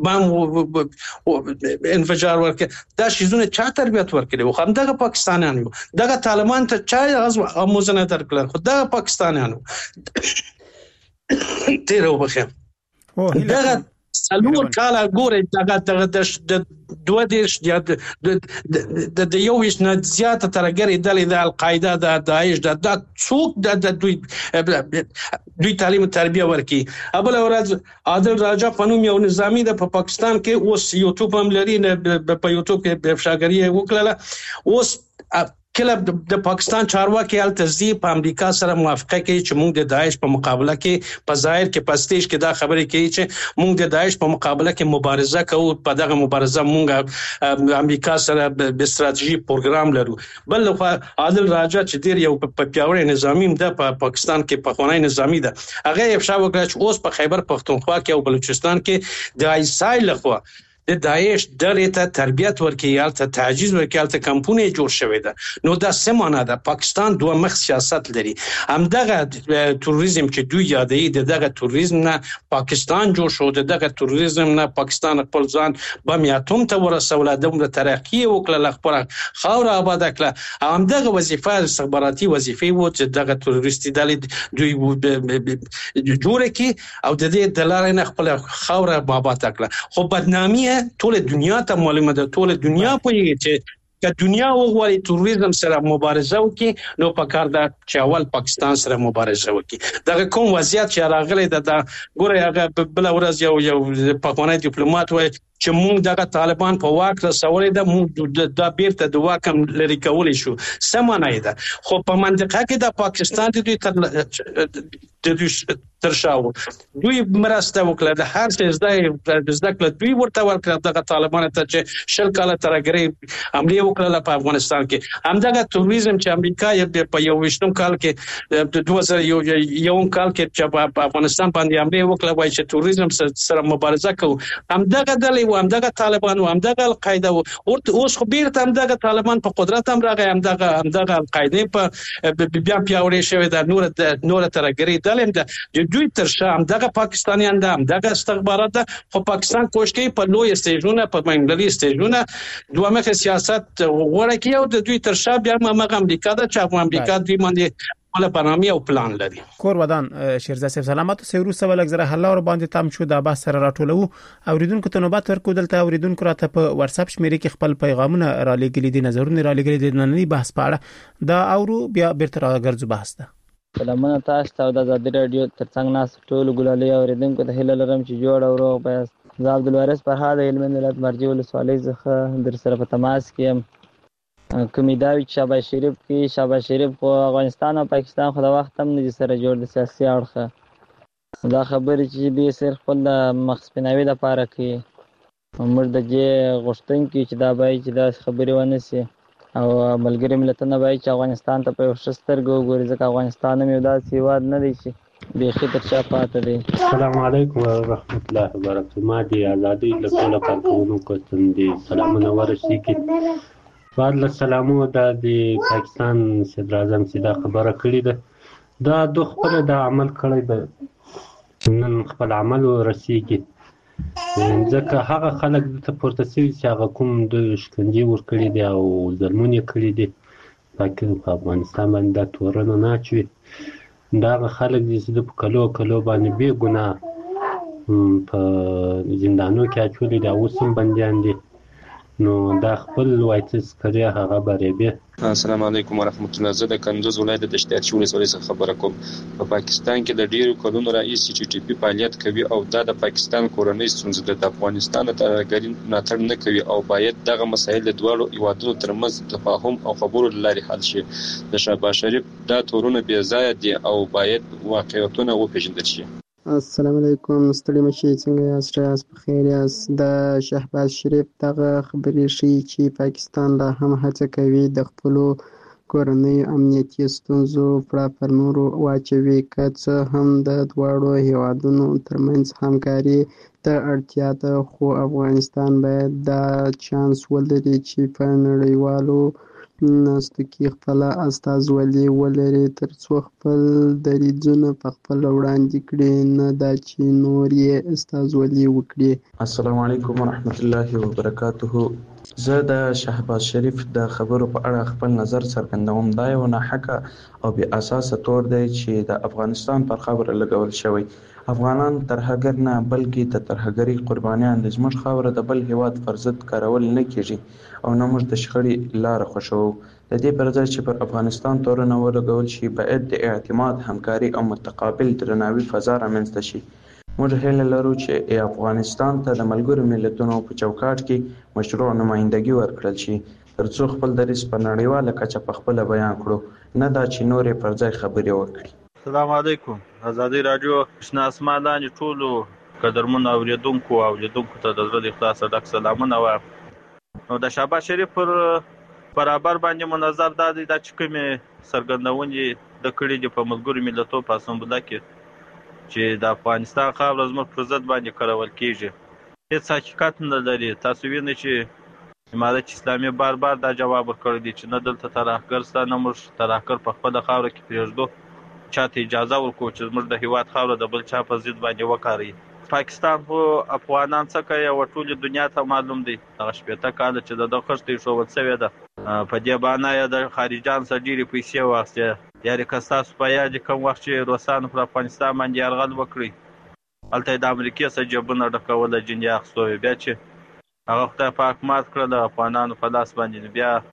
بم انفجار ورکړه. دا شیزونه چا تربیت ورکړي خو همدغه پاکستانیان یو. دغه طالبان ته چا آموزنه درکړه خو دغه پاکستانیانو تیرو بخیر. دغه سلور کاله ګوري دغه د دوه دیش د د یو ویش نه زیاته ترګری دلې د القاعده د داعش د د څوک د دوی دوی تعلیم تربیه ورکي. ابل اورز عادل راجا فنوم یو نظامی د په پاکستان کې اوس یوټیوب هم لري په یوټیوب کې بفشاګری وکړه. اوس کله د پاکستان چارواکي التزی په امریکا سره موافقه کوي چې موږ د داعش په مقابله کې په ظاهر کې پستیش کې دا خبرې کوي چې موږ د داعش په مقابله کې مبارزه کوو. په دغه مبارزه موږ امریکا سره د استراتیژي پروګرام لرو. بل خو عادل راجا چې ډیر یو په پیاوړی نظامی ده په پاکستان کې په خونای نظامی ده هغه افشا وکړ چې اوس په خیبر پختونخوا کې او بلوچستان کې د آیسایل لخوا د داعش ډلې ته تربیت ورکړي یا ته تعجیز ورکړي یا ته کمپونه جوړ شوی ده. نو دا سمانه ده پاکستان دوه مخ سیاست لري. همدغه تروریزم چې دوی یادوي دغه تروریزم نه پاکستان جوړ شو. دغه تروریزم نه پاکستان خپل ځان بم یاتوم ته ورسول. د ترقی وکړه خپل خاور آباد کړه. همدغه وظیفه استخباراتي وظیفه وو چې دغه تروریستي ډلې دوی جوړ کړي او د دې دلارې نه خپل خاور آباد کړه. خو بدنامي ټول دنیا ته معلومه ده. ټول دنیا پوهیږي چې که دنیا وغواړي تروریزم سره مبارزه وکړي نو په کار ده چې اول پاکستان سره مبارزه وکړي. دغه کوم وضعیت چې راغلی ده دا ګوره هغه بل ورځ یو یو پاکستاني ډیپلوماټ وایي چې موږ دغه طالبان په واک رسولې ده، موږ د بیرته د واک هم لري کولی شو. سمانه ده، خو په منطقه کې د پاکستان د دوی تر د دوی تر شاو دوی مرسته وکړه، د هر څه زده زده کړه دوی ورته ورکړه دغه طالبان ته چې شل کاله ترګری حمله وکړه په افغانستان کې. همدغه توریزم چې امریکا یې په یو ویشتم کال کې د دوه زره یو کال کې چې په افغانستان باندې حمله وکړه، وایي چې توریزم سره مبارزه کوو. همدغه ډلې و، همدغه طالبان و، همدغه القاعده و، اوس خو بیرته همدغه طالبان په قدرت هم راغی، همدغه همدغه القاعده په بیا پیاوړې شوې ده. نور نور ترګری ډلې ده دوی تر شا همدغه پاکستانیان ده، همدغه استخبارات ده. خو پاکستان کوشش کوي په لوی استیجونه، په منګلي استیجونه دوه مخه سیاست غوړه کوي، او د دوی تر شا بیا مغه امریکا ده چې امریکا دوی باندې ولا برنامه او پلان لري. کور ودان شیرزاد صاحب سلامات سه روسه ولګ زره حل اور باندې تام شو د بحث سره راټولو. اوریدونکو ته نوبت ورکو، دلته اوریدونکو راته په واتس اپ شمیرې کې خپل پیغامونه را لګلې دي، نظرونه را لګلې دي. نن بحث پاړه دا اورو بیا بیرته راګرځو بحث ته. سلامونه تاسو ته د آزادي رادیو ترڅنګ ناس ټول ګلالي اوریدونکو ته هیله لرم چې جوړ او روغ به. زه عبدالوارث فرهاد هلمند ولایت مرجع ولسوالۍ څخه در سره په تماس کې یم. کومې دا وي چې شهباز شریف کې شهباز شریف خو افغانستان او پاکستان خو د وخت هم نه دي سره جوړ د سیاسي اړخه. دا خبرې چې دوی صرف خپل د مخ سپیناوي دپاره کوي. موږ د دې غوښتونکي چې دا باید چې داسې خبرې ونه سي، او ملګري ملتونه باید چې افغانستان ته په یو ښه سترګه وګوري، ځکه افغانستان هم یو داسې هېواد نه دی چې بیخي تر شا پاته دی. السلام علیکم ورحمت الله وبرکاته. ما د ازادۍ له ټولو کارکوونکو ته د سلامونه ورسېږي. بعد له سلامو دا د پاکستان صدر اعظم چې دا خبره کړې ده، دا دو خپل د عمل کړی ده، نن خپل عمل ورسېږي، ځکه هغه خلک دلته پورته شوي چې هغه کوم د شکنجې ورکړي دي او ظلمونه کړي دي په افغانستان باندې دا تورنه نه اچوي. دا هغه خلک دي چې د په کلو کلو باندې بې ګناه په زندانو کې اچولي دي، اوس هم بندیان دي. نو دا خپل وایته سکریا هغه بریبه. السلام علیکم ورحمت الله. زه د کندوز ولایت د دشتیارچی ولسوالۍ څخه خبره کوم. په پاکستان کې د ډیرو کلونو راهیسې چې ټي پي فعالیت کوي او دا د پاکستان کورنۍ ستونزې د افغانستان ترهګرۍ ملاتړ نه کوي، او باید دغه مسایل د دواړو هیوادونو ترمنځ تفاهم او خبرو له لارې حل شي. د شهباز شریف دا تورونه بې ځایه دي او باید واقعیتونه وپېژندل شي. السلام علیکم، ستړي مشي، څنګه یاست؟ یاست بخیر یاست؟ د شهباز شریف دغه خبرې ښیي چې پاکستان لا هم هڅه کوي د خپلو کورنیو امنیتي ستونزو پړه پر نورو واچوي، که څه هم د دواړو هیوادونو ترمنځ همکاري ته اړتیا ده، خو افغانستان باید دا چانس ولري چې په نړیوالو ناستو کې خپل استازولي ولري، ترڅو خپل دریځونه په خپل وړاندې کړي، نه دا چې نور یې استازولي وکړي. السلام علیکم ورحمت الله وبرکاته. زه د شهباز شریف د خبرو په اړه خپل نظر څرګندوم. دا یو ناحقه او بې اساسه تور دی چې د افغانستان پر خاوره لګول شوی. افغانان ترهګر نه بلکې د ترهګرۍ قربانیان دي. زموږ خاوره د بل هیواد پر ضد کارول نه کیږي او نه موږ د شخړې لاره خوښوو. د دې پر ځای چې پر افغانستان تورونه ولګول شي، باید د اعتماد، همکاري او متقابل درناوي فضا رامنځته شي. موږ هیله لرو چې افغانستان ته د ملګرو ملتونو په چوکاټ کې مشروع نمائندګي ورکړل شي، ترڅو خپل دریځ په نړیواله کچه په خپله بیان کړو، نه دا چې نورې پر ځای خبرې وکړي. السلام علیکم. آزادي رادیو شنه اسمان لاندې ټولو قدرمنو اوریدونکو او لیدونکو ته د زړه د اخلاصه ډک سلامونه وایم. نو د شهباز شریف پر برابر باندې منظر دا دی چې کومې څرګندونې د کړي دي په ملګرو ملتونو په اسامبله کې چې د افغانستان خاوره زموږ پر ضد باندې کارول کیږي، هیڅ حقیقت نه لري. تاسو وینئ چې امارت اسلامي بار بار دا جواب ورکړی دی چې نه دلته ترهګر شته، نه موږ ترهګر په خپله خاوره کې پرېږدو، چاته اجازه ورکړو چې زموږ د هیواد خاوره د بل چا په ضد باندې وکاروي. پاکستان خو افغانان څه کوي او ټولې دنیا ته معلوم دی. دغه شپېته کاله چې د ده خښته ایښودل شوې ده، په دې بهانه یې د خارجیانو څخه ډېرې پیسې واخیستې. یعنې که ستاسو په یاد کوم وخت چې روسانو پر افغانستان باندې یرغل وکړي، هلته یې د امریکې څخه جیبونه ډکول، جنډې اخیستو وې. بیا چې هغه خدای پاک مات کړه د افغانانو په لاس باندې،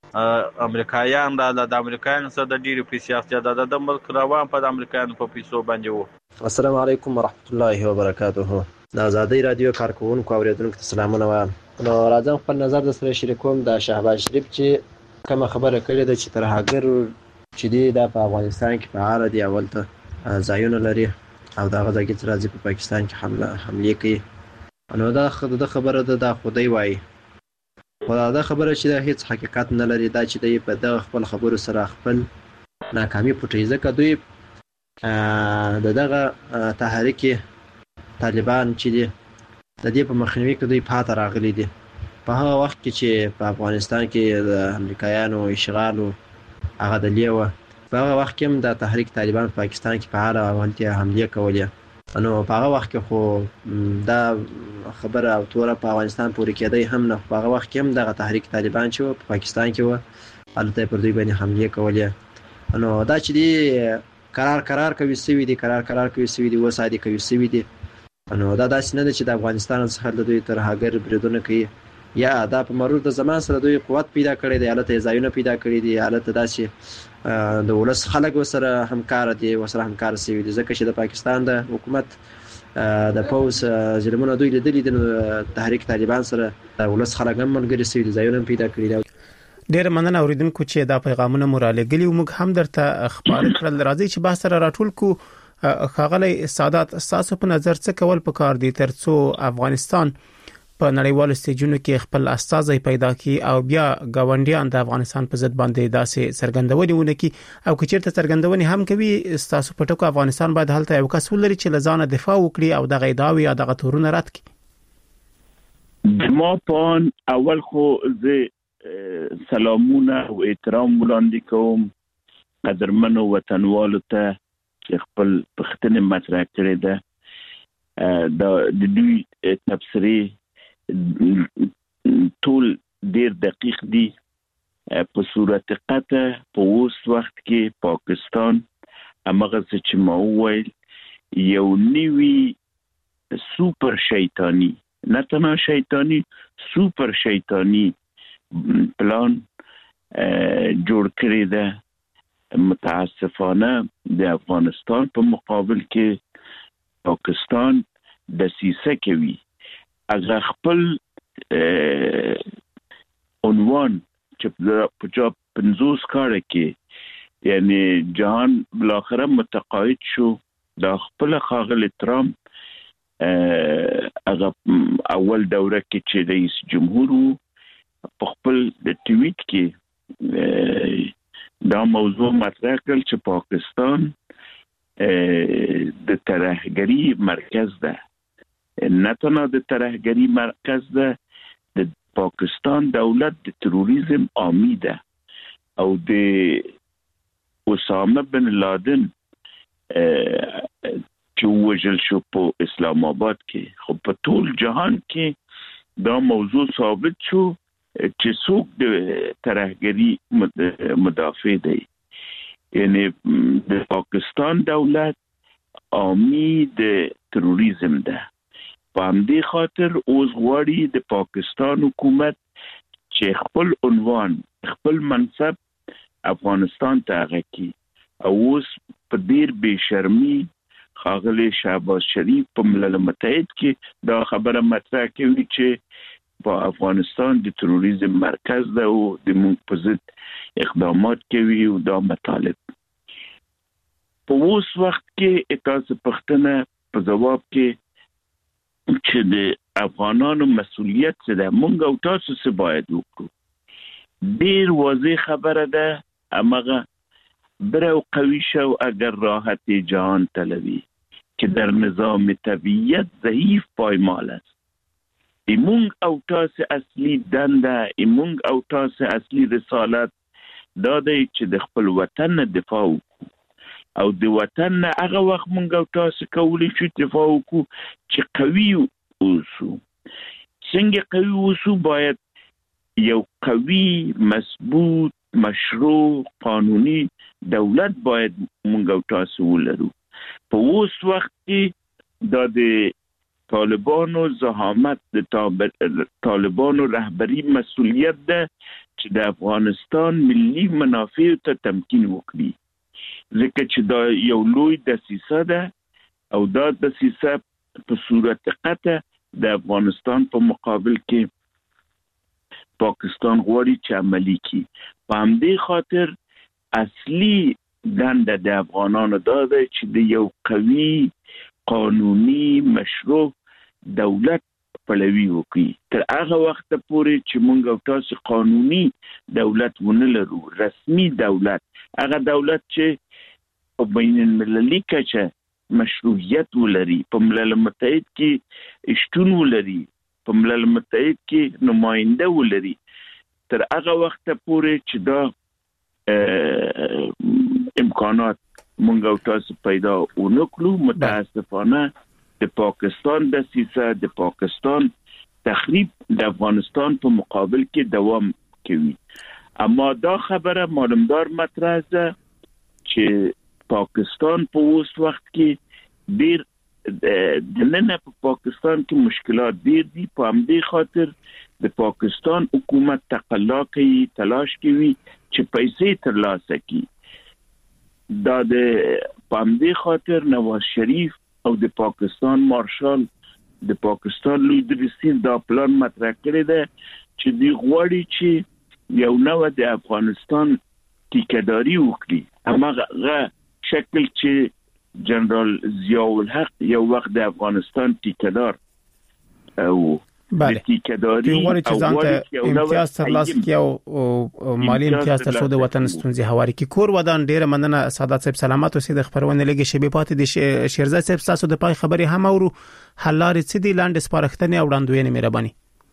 بیا امریکایان راغله، د امریکایانو څخه د ډېرې پیسې اخیستې. د د ملک روان په د امریکایانو په پیسو باندې و. السلام علیکم ورحمت الله وبرکاته. د آزادۍ رادیو کارکونکو اوریدونکو ته سلامونه وایم. نو راځم خپل نظر د سره شریکوم. د شهباز شریف چې کومه خبره کړې ده چې ترهګر چې دی دا په افغانستان کې فعال دي، اول ته ځایونه لري او دا غږی چې راځي په پاکستان کې حمله حمله کوي. نو دا د خبره ده د خدای وایي، خو دا خبره چې دا هیڅ حقیقت نه لري. دا چې دی په دغه خپل خبرو سره خپل ناکامي پټوي، ځکه دوی د دغه تحریک طالبان چې دی د دې په مخنیوي کې دوی پاتې راغلي دي. په هغه وخت کې چې په افغانستان کې د امریکایانو اشغال او هغه د لیوه په هغه وخت کې هم د تحریک طالبان په پاکستان کې فعال او هلته حمله کولې. نو په هغه وخت کې خو دا خبره او توره په افغانستان پورې کېدی هم نه. په هغه وخت کې هم دغه تحریک طالبان چې په پاکستان کې و هلته پر دوی باندې حمله کولې. نو دا چې دی قرار قرار کوي سوي دي قرار قرار کوي سوي دي وسادي کوي سوي دي. نو دا داسې نه ده چې د افغانستان څخه د دوی ترهګر بریدونه کوي، یا دا په مرور د زمان سره دوی قوت پیدا کړی دی، حالت ځایونه پیدا کړی دي، حالت داسې د ولس خلک وسره همکار دي وسره همکار سوي دي. ځکه چې د پاکستان د حکومت د پوز ظلمونه دوی لیدلي دي، د تحریک طالبان سره د ولس خلک هم ملګري سوي دي، ځایونه پیدا کړی دي. ډیر مننه اوریدونکو چې دا پیغامونه مراله غلي موږ هم درته خبر کړل. راځي چې بحث سره راټول کو. خاغلی سادات تاسو په نظر څه کول پکار دي ترڅو افغانستان په نړیوالو سټیجونو کې خپل استازي پیدا کړي او بیا گاونډیان د افغانستان په ضد باندې داسې سرګندونې ونکړي، او که چیرته سرګندونې هم کوي تاسو په ټکو افغانستان باید هلته یو کس ولري چې لزانه دفاع وکړي او د غیداوی یا د غتورونه رد کړي. ما پان اول خو زه سلامونه او احترام وړاندې کوم قدرمنو وطنوالو ته چې خپل پښتنې مطرح کړې ده. د دوی تبصرې ټول ډیر دقیق دي. په صورت قطع په اوس وخت کې پاکستان همغه چې ما وویل یو نوی سوپر شیطانی، نه تنها شیطانی، سوپر شیطانی پلان جوړ کړی ده. متاسفانه د افغانستان په مقابل کې پاکستان دسیسه کوي. اگر خپل عنوان چې په جا پنځوس کاله کې یعنی جهان بالاخره متقاعد شو، دا خپل خاغل ترامپ هغه اول دوره کې چې رئیس جمهور په خپل ټویټ کې دا موضوع مطرح کړل چې پاکستان د ترهګری مرکز ده. نه تنها د ترهګری مرکز ده، د پاکستان دولت د تروریزم عامی ده او د اسامه بن لادن چې وژل شو په اسلام آباد کې. خو په ټول جهان کې دا موضوع ثابت شو چې څوک د ترهګری مدافع دی. یعنی د پاکستان دولت عامی د تروریزم ده. په همدې خاطر اوس غواړي د پاکستان حکومت چې خپل عنوان خپل منصب افغانستان ته غږی. او اوس په ډیر بے شرمي خاغلی شهباز شریف په ملل متحد کې دا خبره مطرح کوي چې په افغانستان د تروریزم مرکز ده او د موږ په ضد اقدامات کوي او دا مطالب. په اوس وخت کې تاسو پښتنه په جواب کې چې د افغانانو مسؤلیت څه ده، موږ او تاسو څه باید وکړو. ډیر واضح خبره ده، امغه برو قوی شو اگر راحت جهان طلبی که در نظام طبیعت ضعیف پایمال است. ایمونگ او تاس اصلی دنده، ایمونگ او تاس اصلی رسالت داده چې د خپل وطن دفاع وکړو او د وطن هغه وخت مونږ او تاس کولی شو دفاع وکړو چې قوي اوسو. څنګه قوي اوسو؟ باید یو قوي مضبوط مشروع قانوني دولت باید مونږ او تاس ولرو. په اوس وخت کې دا د طالبانو زحمت د طالبانو رهبری مسئولیت ده چې د افغانستان ملي منافع ته تمکین وکړي. ځکه چې دا یو لوی دسیسه ده او دا دسیسه په صورت قطع د افغانستان په مقابل کې پاکستان غواړي چې عملی کړي. په همدې خاطر اصلي دنده د افغانانو دا ده چې د یو قوي قانوني مشروع دولت پلوي وکړي. تر هغه وخت پورې چې موږ او تاسو قانوني دولت ونه لرو، رسمي دولت، هغه دولت چې په بین المللي کچه مشروعیت ولري، په ملل متحد کې شتون ولري، په ملل متحد کې نماینده ولري، تر هغه وخت پورې چې دا امکانات موږ او تاسو پیدا ونکړو، متاسفانه د پاکستان د سیاسه د پاکستان تخریب د افغانستان په مقابل کې دوام کوي. اما دا خبره معلومدار مطرح ده چې پاکستان په اوس وخت کې ډیر د نن په پاکستان کې مشکلات ډیر دي. په همدې خاطر د پاکستان حکومت تقلا کوي، تلاش کوي چې پیسې ترلاسه کړي. دا د په همدې خاطر نواز شریف او د پاکستان مارشال د پاکستان لوی رئیس دا پلان مطرح کړی دی چې دی غواړي چې یو نوع د افغانستان ټیکه‌داري وکړي. هماغه شکل چې جنرال ضیاء الحق یو وخت د افغانستان ټیکه‌دار او بله ټیکه‌داري غواړي چې ځانته امتیاز ترلاسه کړي او مالی امتیاز تر څو د وطن ستونزې هواري کړي. کور ودان ډیره مننه سعادت صاحب، سلامات اوسئ. د خبرونه لګي شبي پاتې د شیرزاد صاحب تاسو د پای خبري هم اورو حلاري څه دي لاندې سپارښتنې او وړاندوینې مهرباني.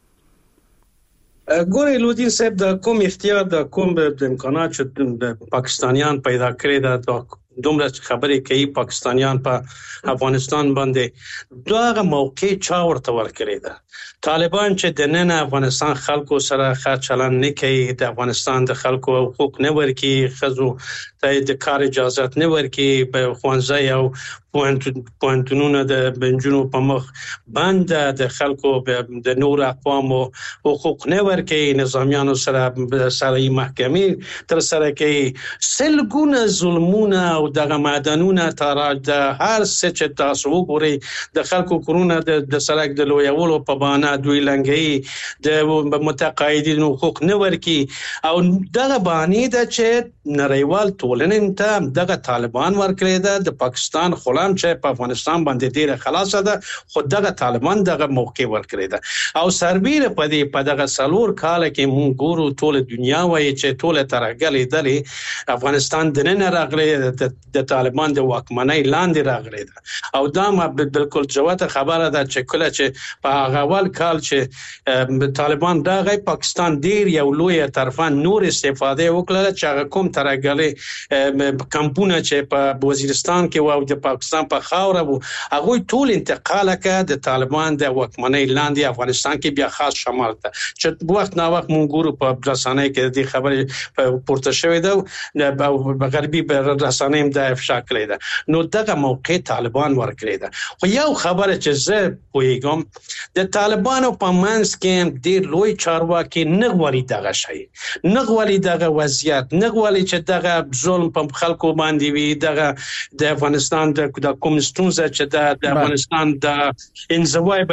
ګورې لودین صاحب د کوم اختیار د کوم د امکانات چې پاکستانیان پیدا کړی دا دومره خبرې کوي پاکستانیان په افغانستان باندې دغه موقع چا ورته ورکړی ده. طالبان چې د نن افغانستان خلکو سره ښه چلند نه کوي، د افغانستان د خلکو حقوق نه ورکوي، ښځو ته د کار اجازه نه ورکوي، په ښوونځي او پوهنتونونو د بنجونو په مخ بند د خلکو د نور اقوامو حقوق نه ورکوي، نظامیانو سره سره محکمې تر سره کوي، سلګونه ظلمونه او دغه معدنونه تر د هر څه چې تاسو وګورئ د خلکو کورونه د سړک د لویولو په بهانه دوی لنګي د متقاعدینو حقوق نه ورکي. او دغه بهانه ده چې نړیوال ټولنې ته دغه طالبان ورکړي ده. د پاکستان خلام چې په افغانستان باندې ډیره خلاصه ده، خو دغه طالبان دغه موقع ورکړي ده. او سربیره په دې په دغه سلور کال کې مونږ ګورو ټول دنیا وایي چې ټول ترغلې دلې افغانستان د نن راغلي د طالبان د واکمنۍ لاندې راغلي ده. او دا ما بالکل جوته خبره ده چې کله چې په هغه اول کال چې طالبان راغی پاکستان ډیر یو لوی طرفان نور استفاده وکړه چې هغه کوم ترغلې کمپونه چې په وزیرستان کې او د پاکستان په خاوره وو هغه ټول انتقال کړ د طالبان د واکمنۍ لاندې افغانستان کې بیا خاص شمال ته چې وخت نا وخت مونږ ګورو په رسانه کې د خبرې پورته شوې ده او غربي رسانه هم د افشا کړې ده. نو دغه موقع طالبان ورکړي ده. خو یو خبره چې زه پوهیږم د طالبانو په منځ کې ډېر لوی چارواکي نه غواړي دغه شی، نه غواړي دغه وضعیت، نه غواړي چې دغه ظلم په خلکو باندې وي، دغه د افغانستان د کوم ستونزه چې د افغانستان د انزوای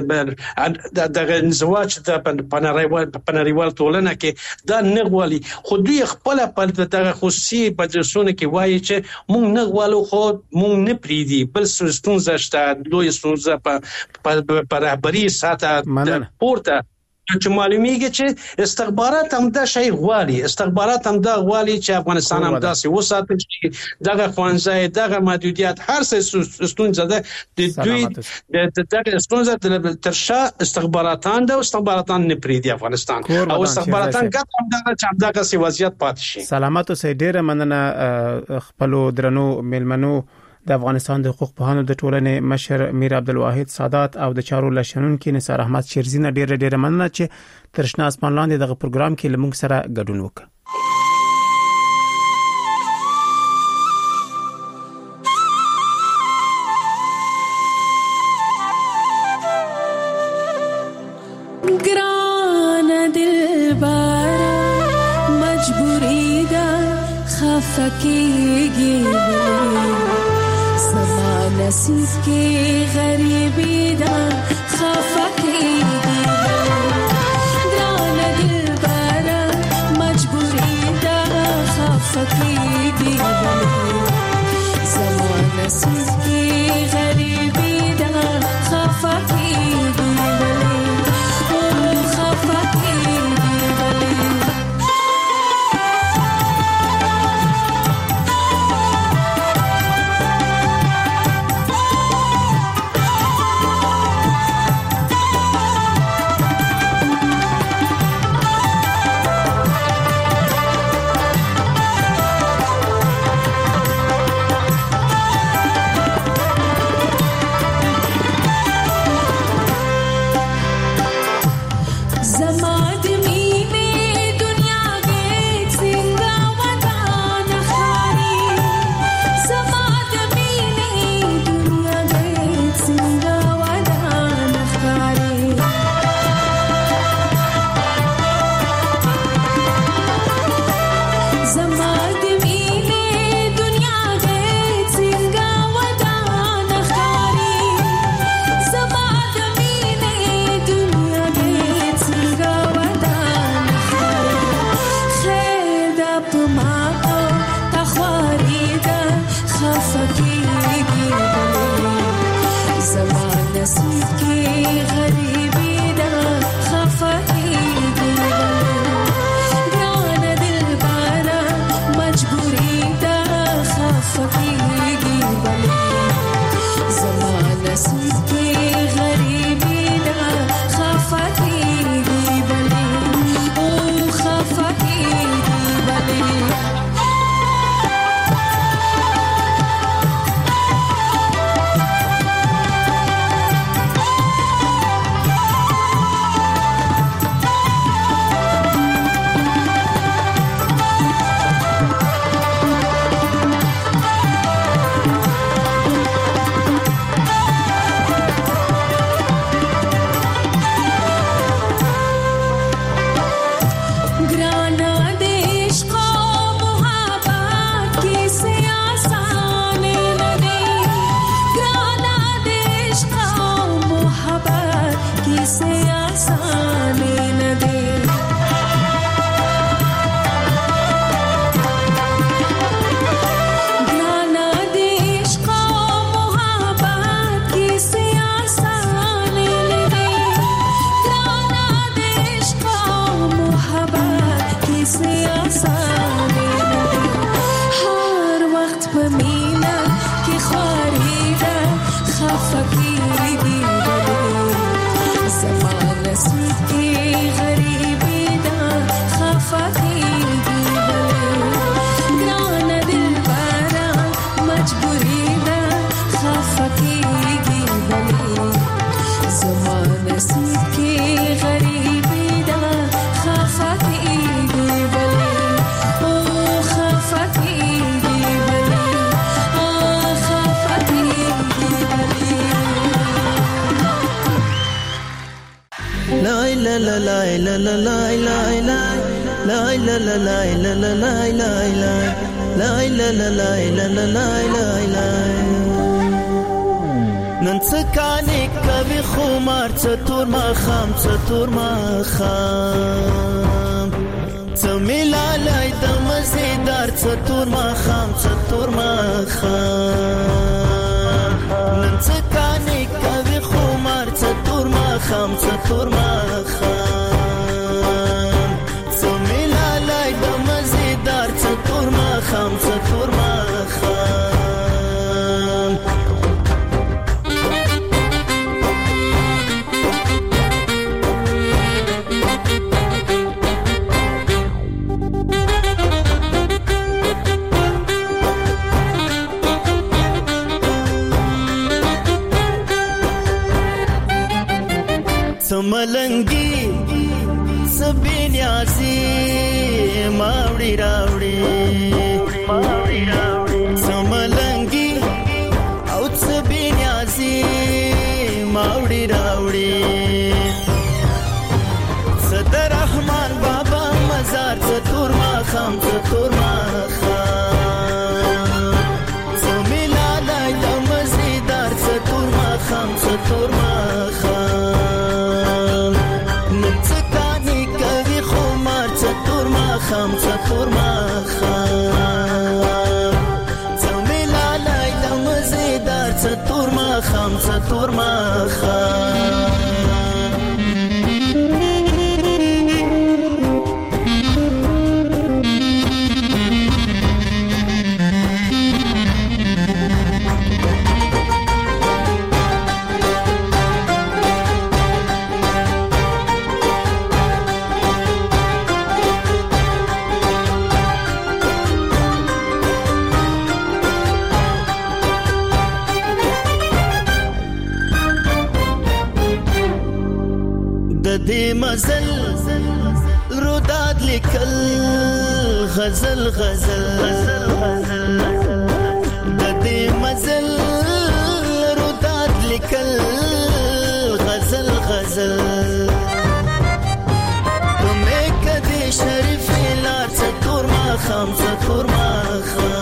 د دغه انزوا چې په پنریوال په پنریوال ټولنه کې دا نه غواړي. خو دوی خپل په دغه خصوصي مجلسونو کې وایي چې مونږ نه غواړو، خو مونږ نه پریدي بل ستونزه شته، لوی ستونزه په په رهبري ساته پورته چې معلومیږي چې استخبارات هم دا شی غواړي، استخبارات هم دا غواړي چې افغانستان هم داسې وساتل شي، دغه خوانځي دغه محدودیت هر څه ستونزه ده د دوی د دغه ستونزه تر شا استخباراتان ده، استخباراتان نه پریدي افغانستان او استخباراتان ګټه هم دغه چې دغه سی وضعیت پات شي. سلامات اوسئ. ډیره مننه خپل درنو ملمنو د افغانستان د حقوق پوهانو د ټولنې مشر میر عبدالواحد سادات او د چارو لشنونکو نثار احمد شیرزینه ډیره ډیره مننه چې ترشنا اسمان لاندې دغه پروګرام کې لمونږ سره ګډون وکړ. ګران دلبر مجبوری دا خفکیږي زمانه नसीब के गरीबी दा खफा कीगी ग्रान दिल बारा मजबूरी दा खफा कीगी जमा नसीब के गरीबी दा खफा कीगी ओ खफा कीगी نن څکانې کوي خمار څه تور ما خام څه تور ما خام څه ملالای د مزیدار څه تور ما خام څه تور ما خام نن څکانې کوي خمار څه تور ما خام څه تور ما خام څه ملالای د مزیدار څه تور ما خام څه تور ما خام خام څتور ما خام مزل روداد لیکل غزل غزل د دې مزل روداد لیکل غزل غزل تمه کدي شریف لار څتور ما خام څتور ما خام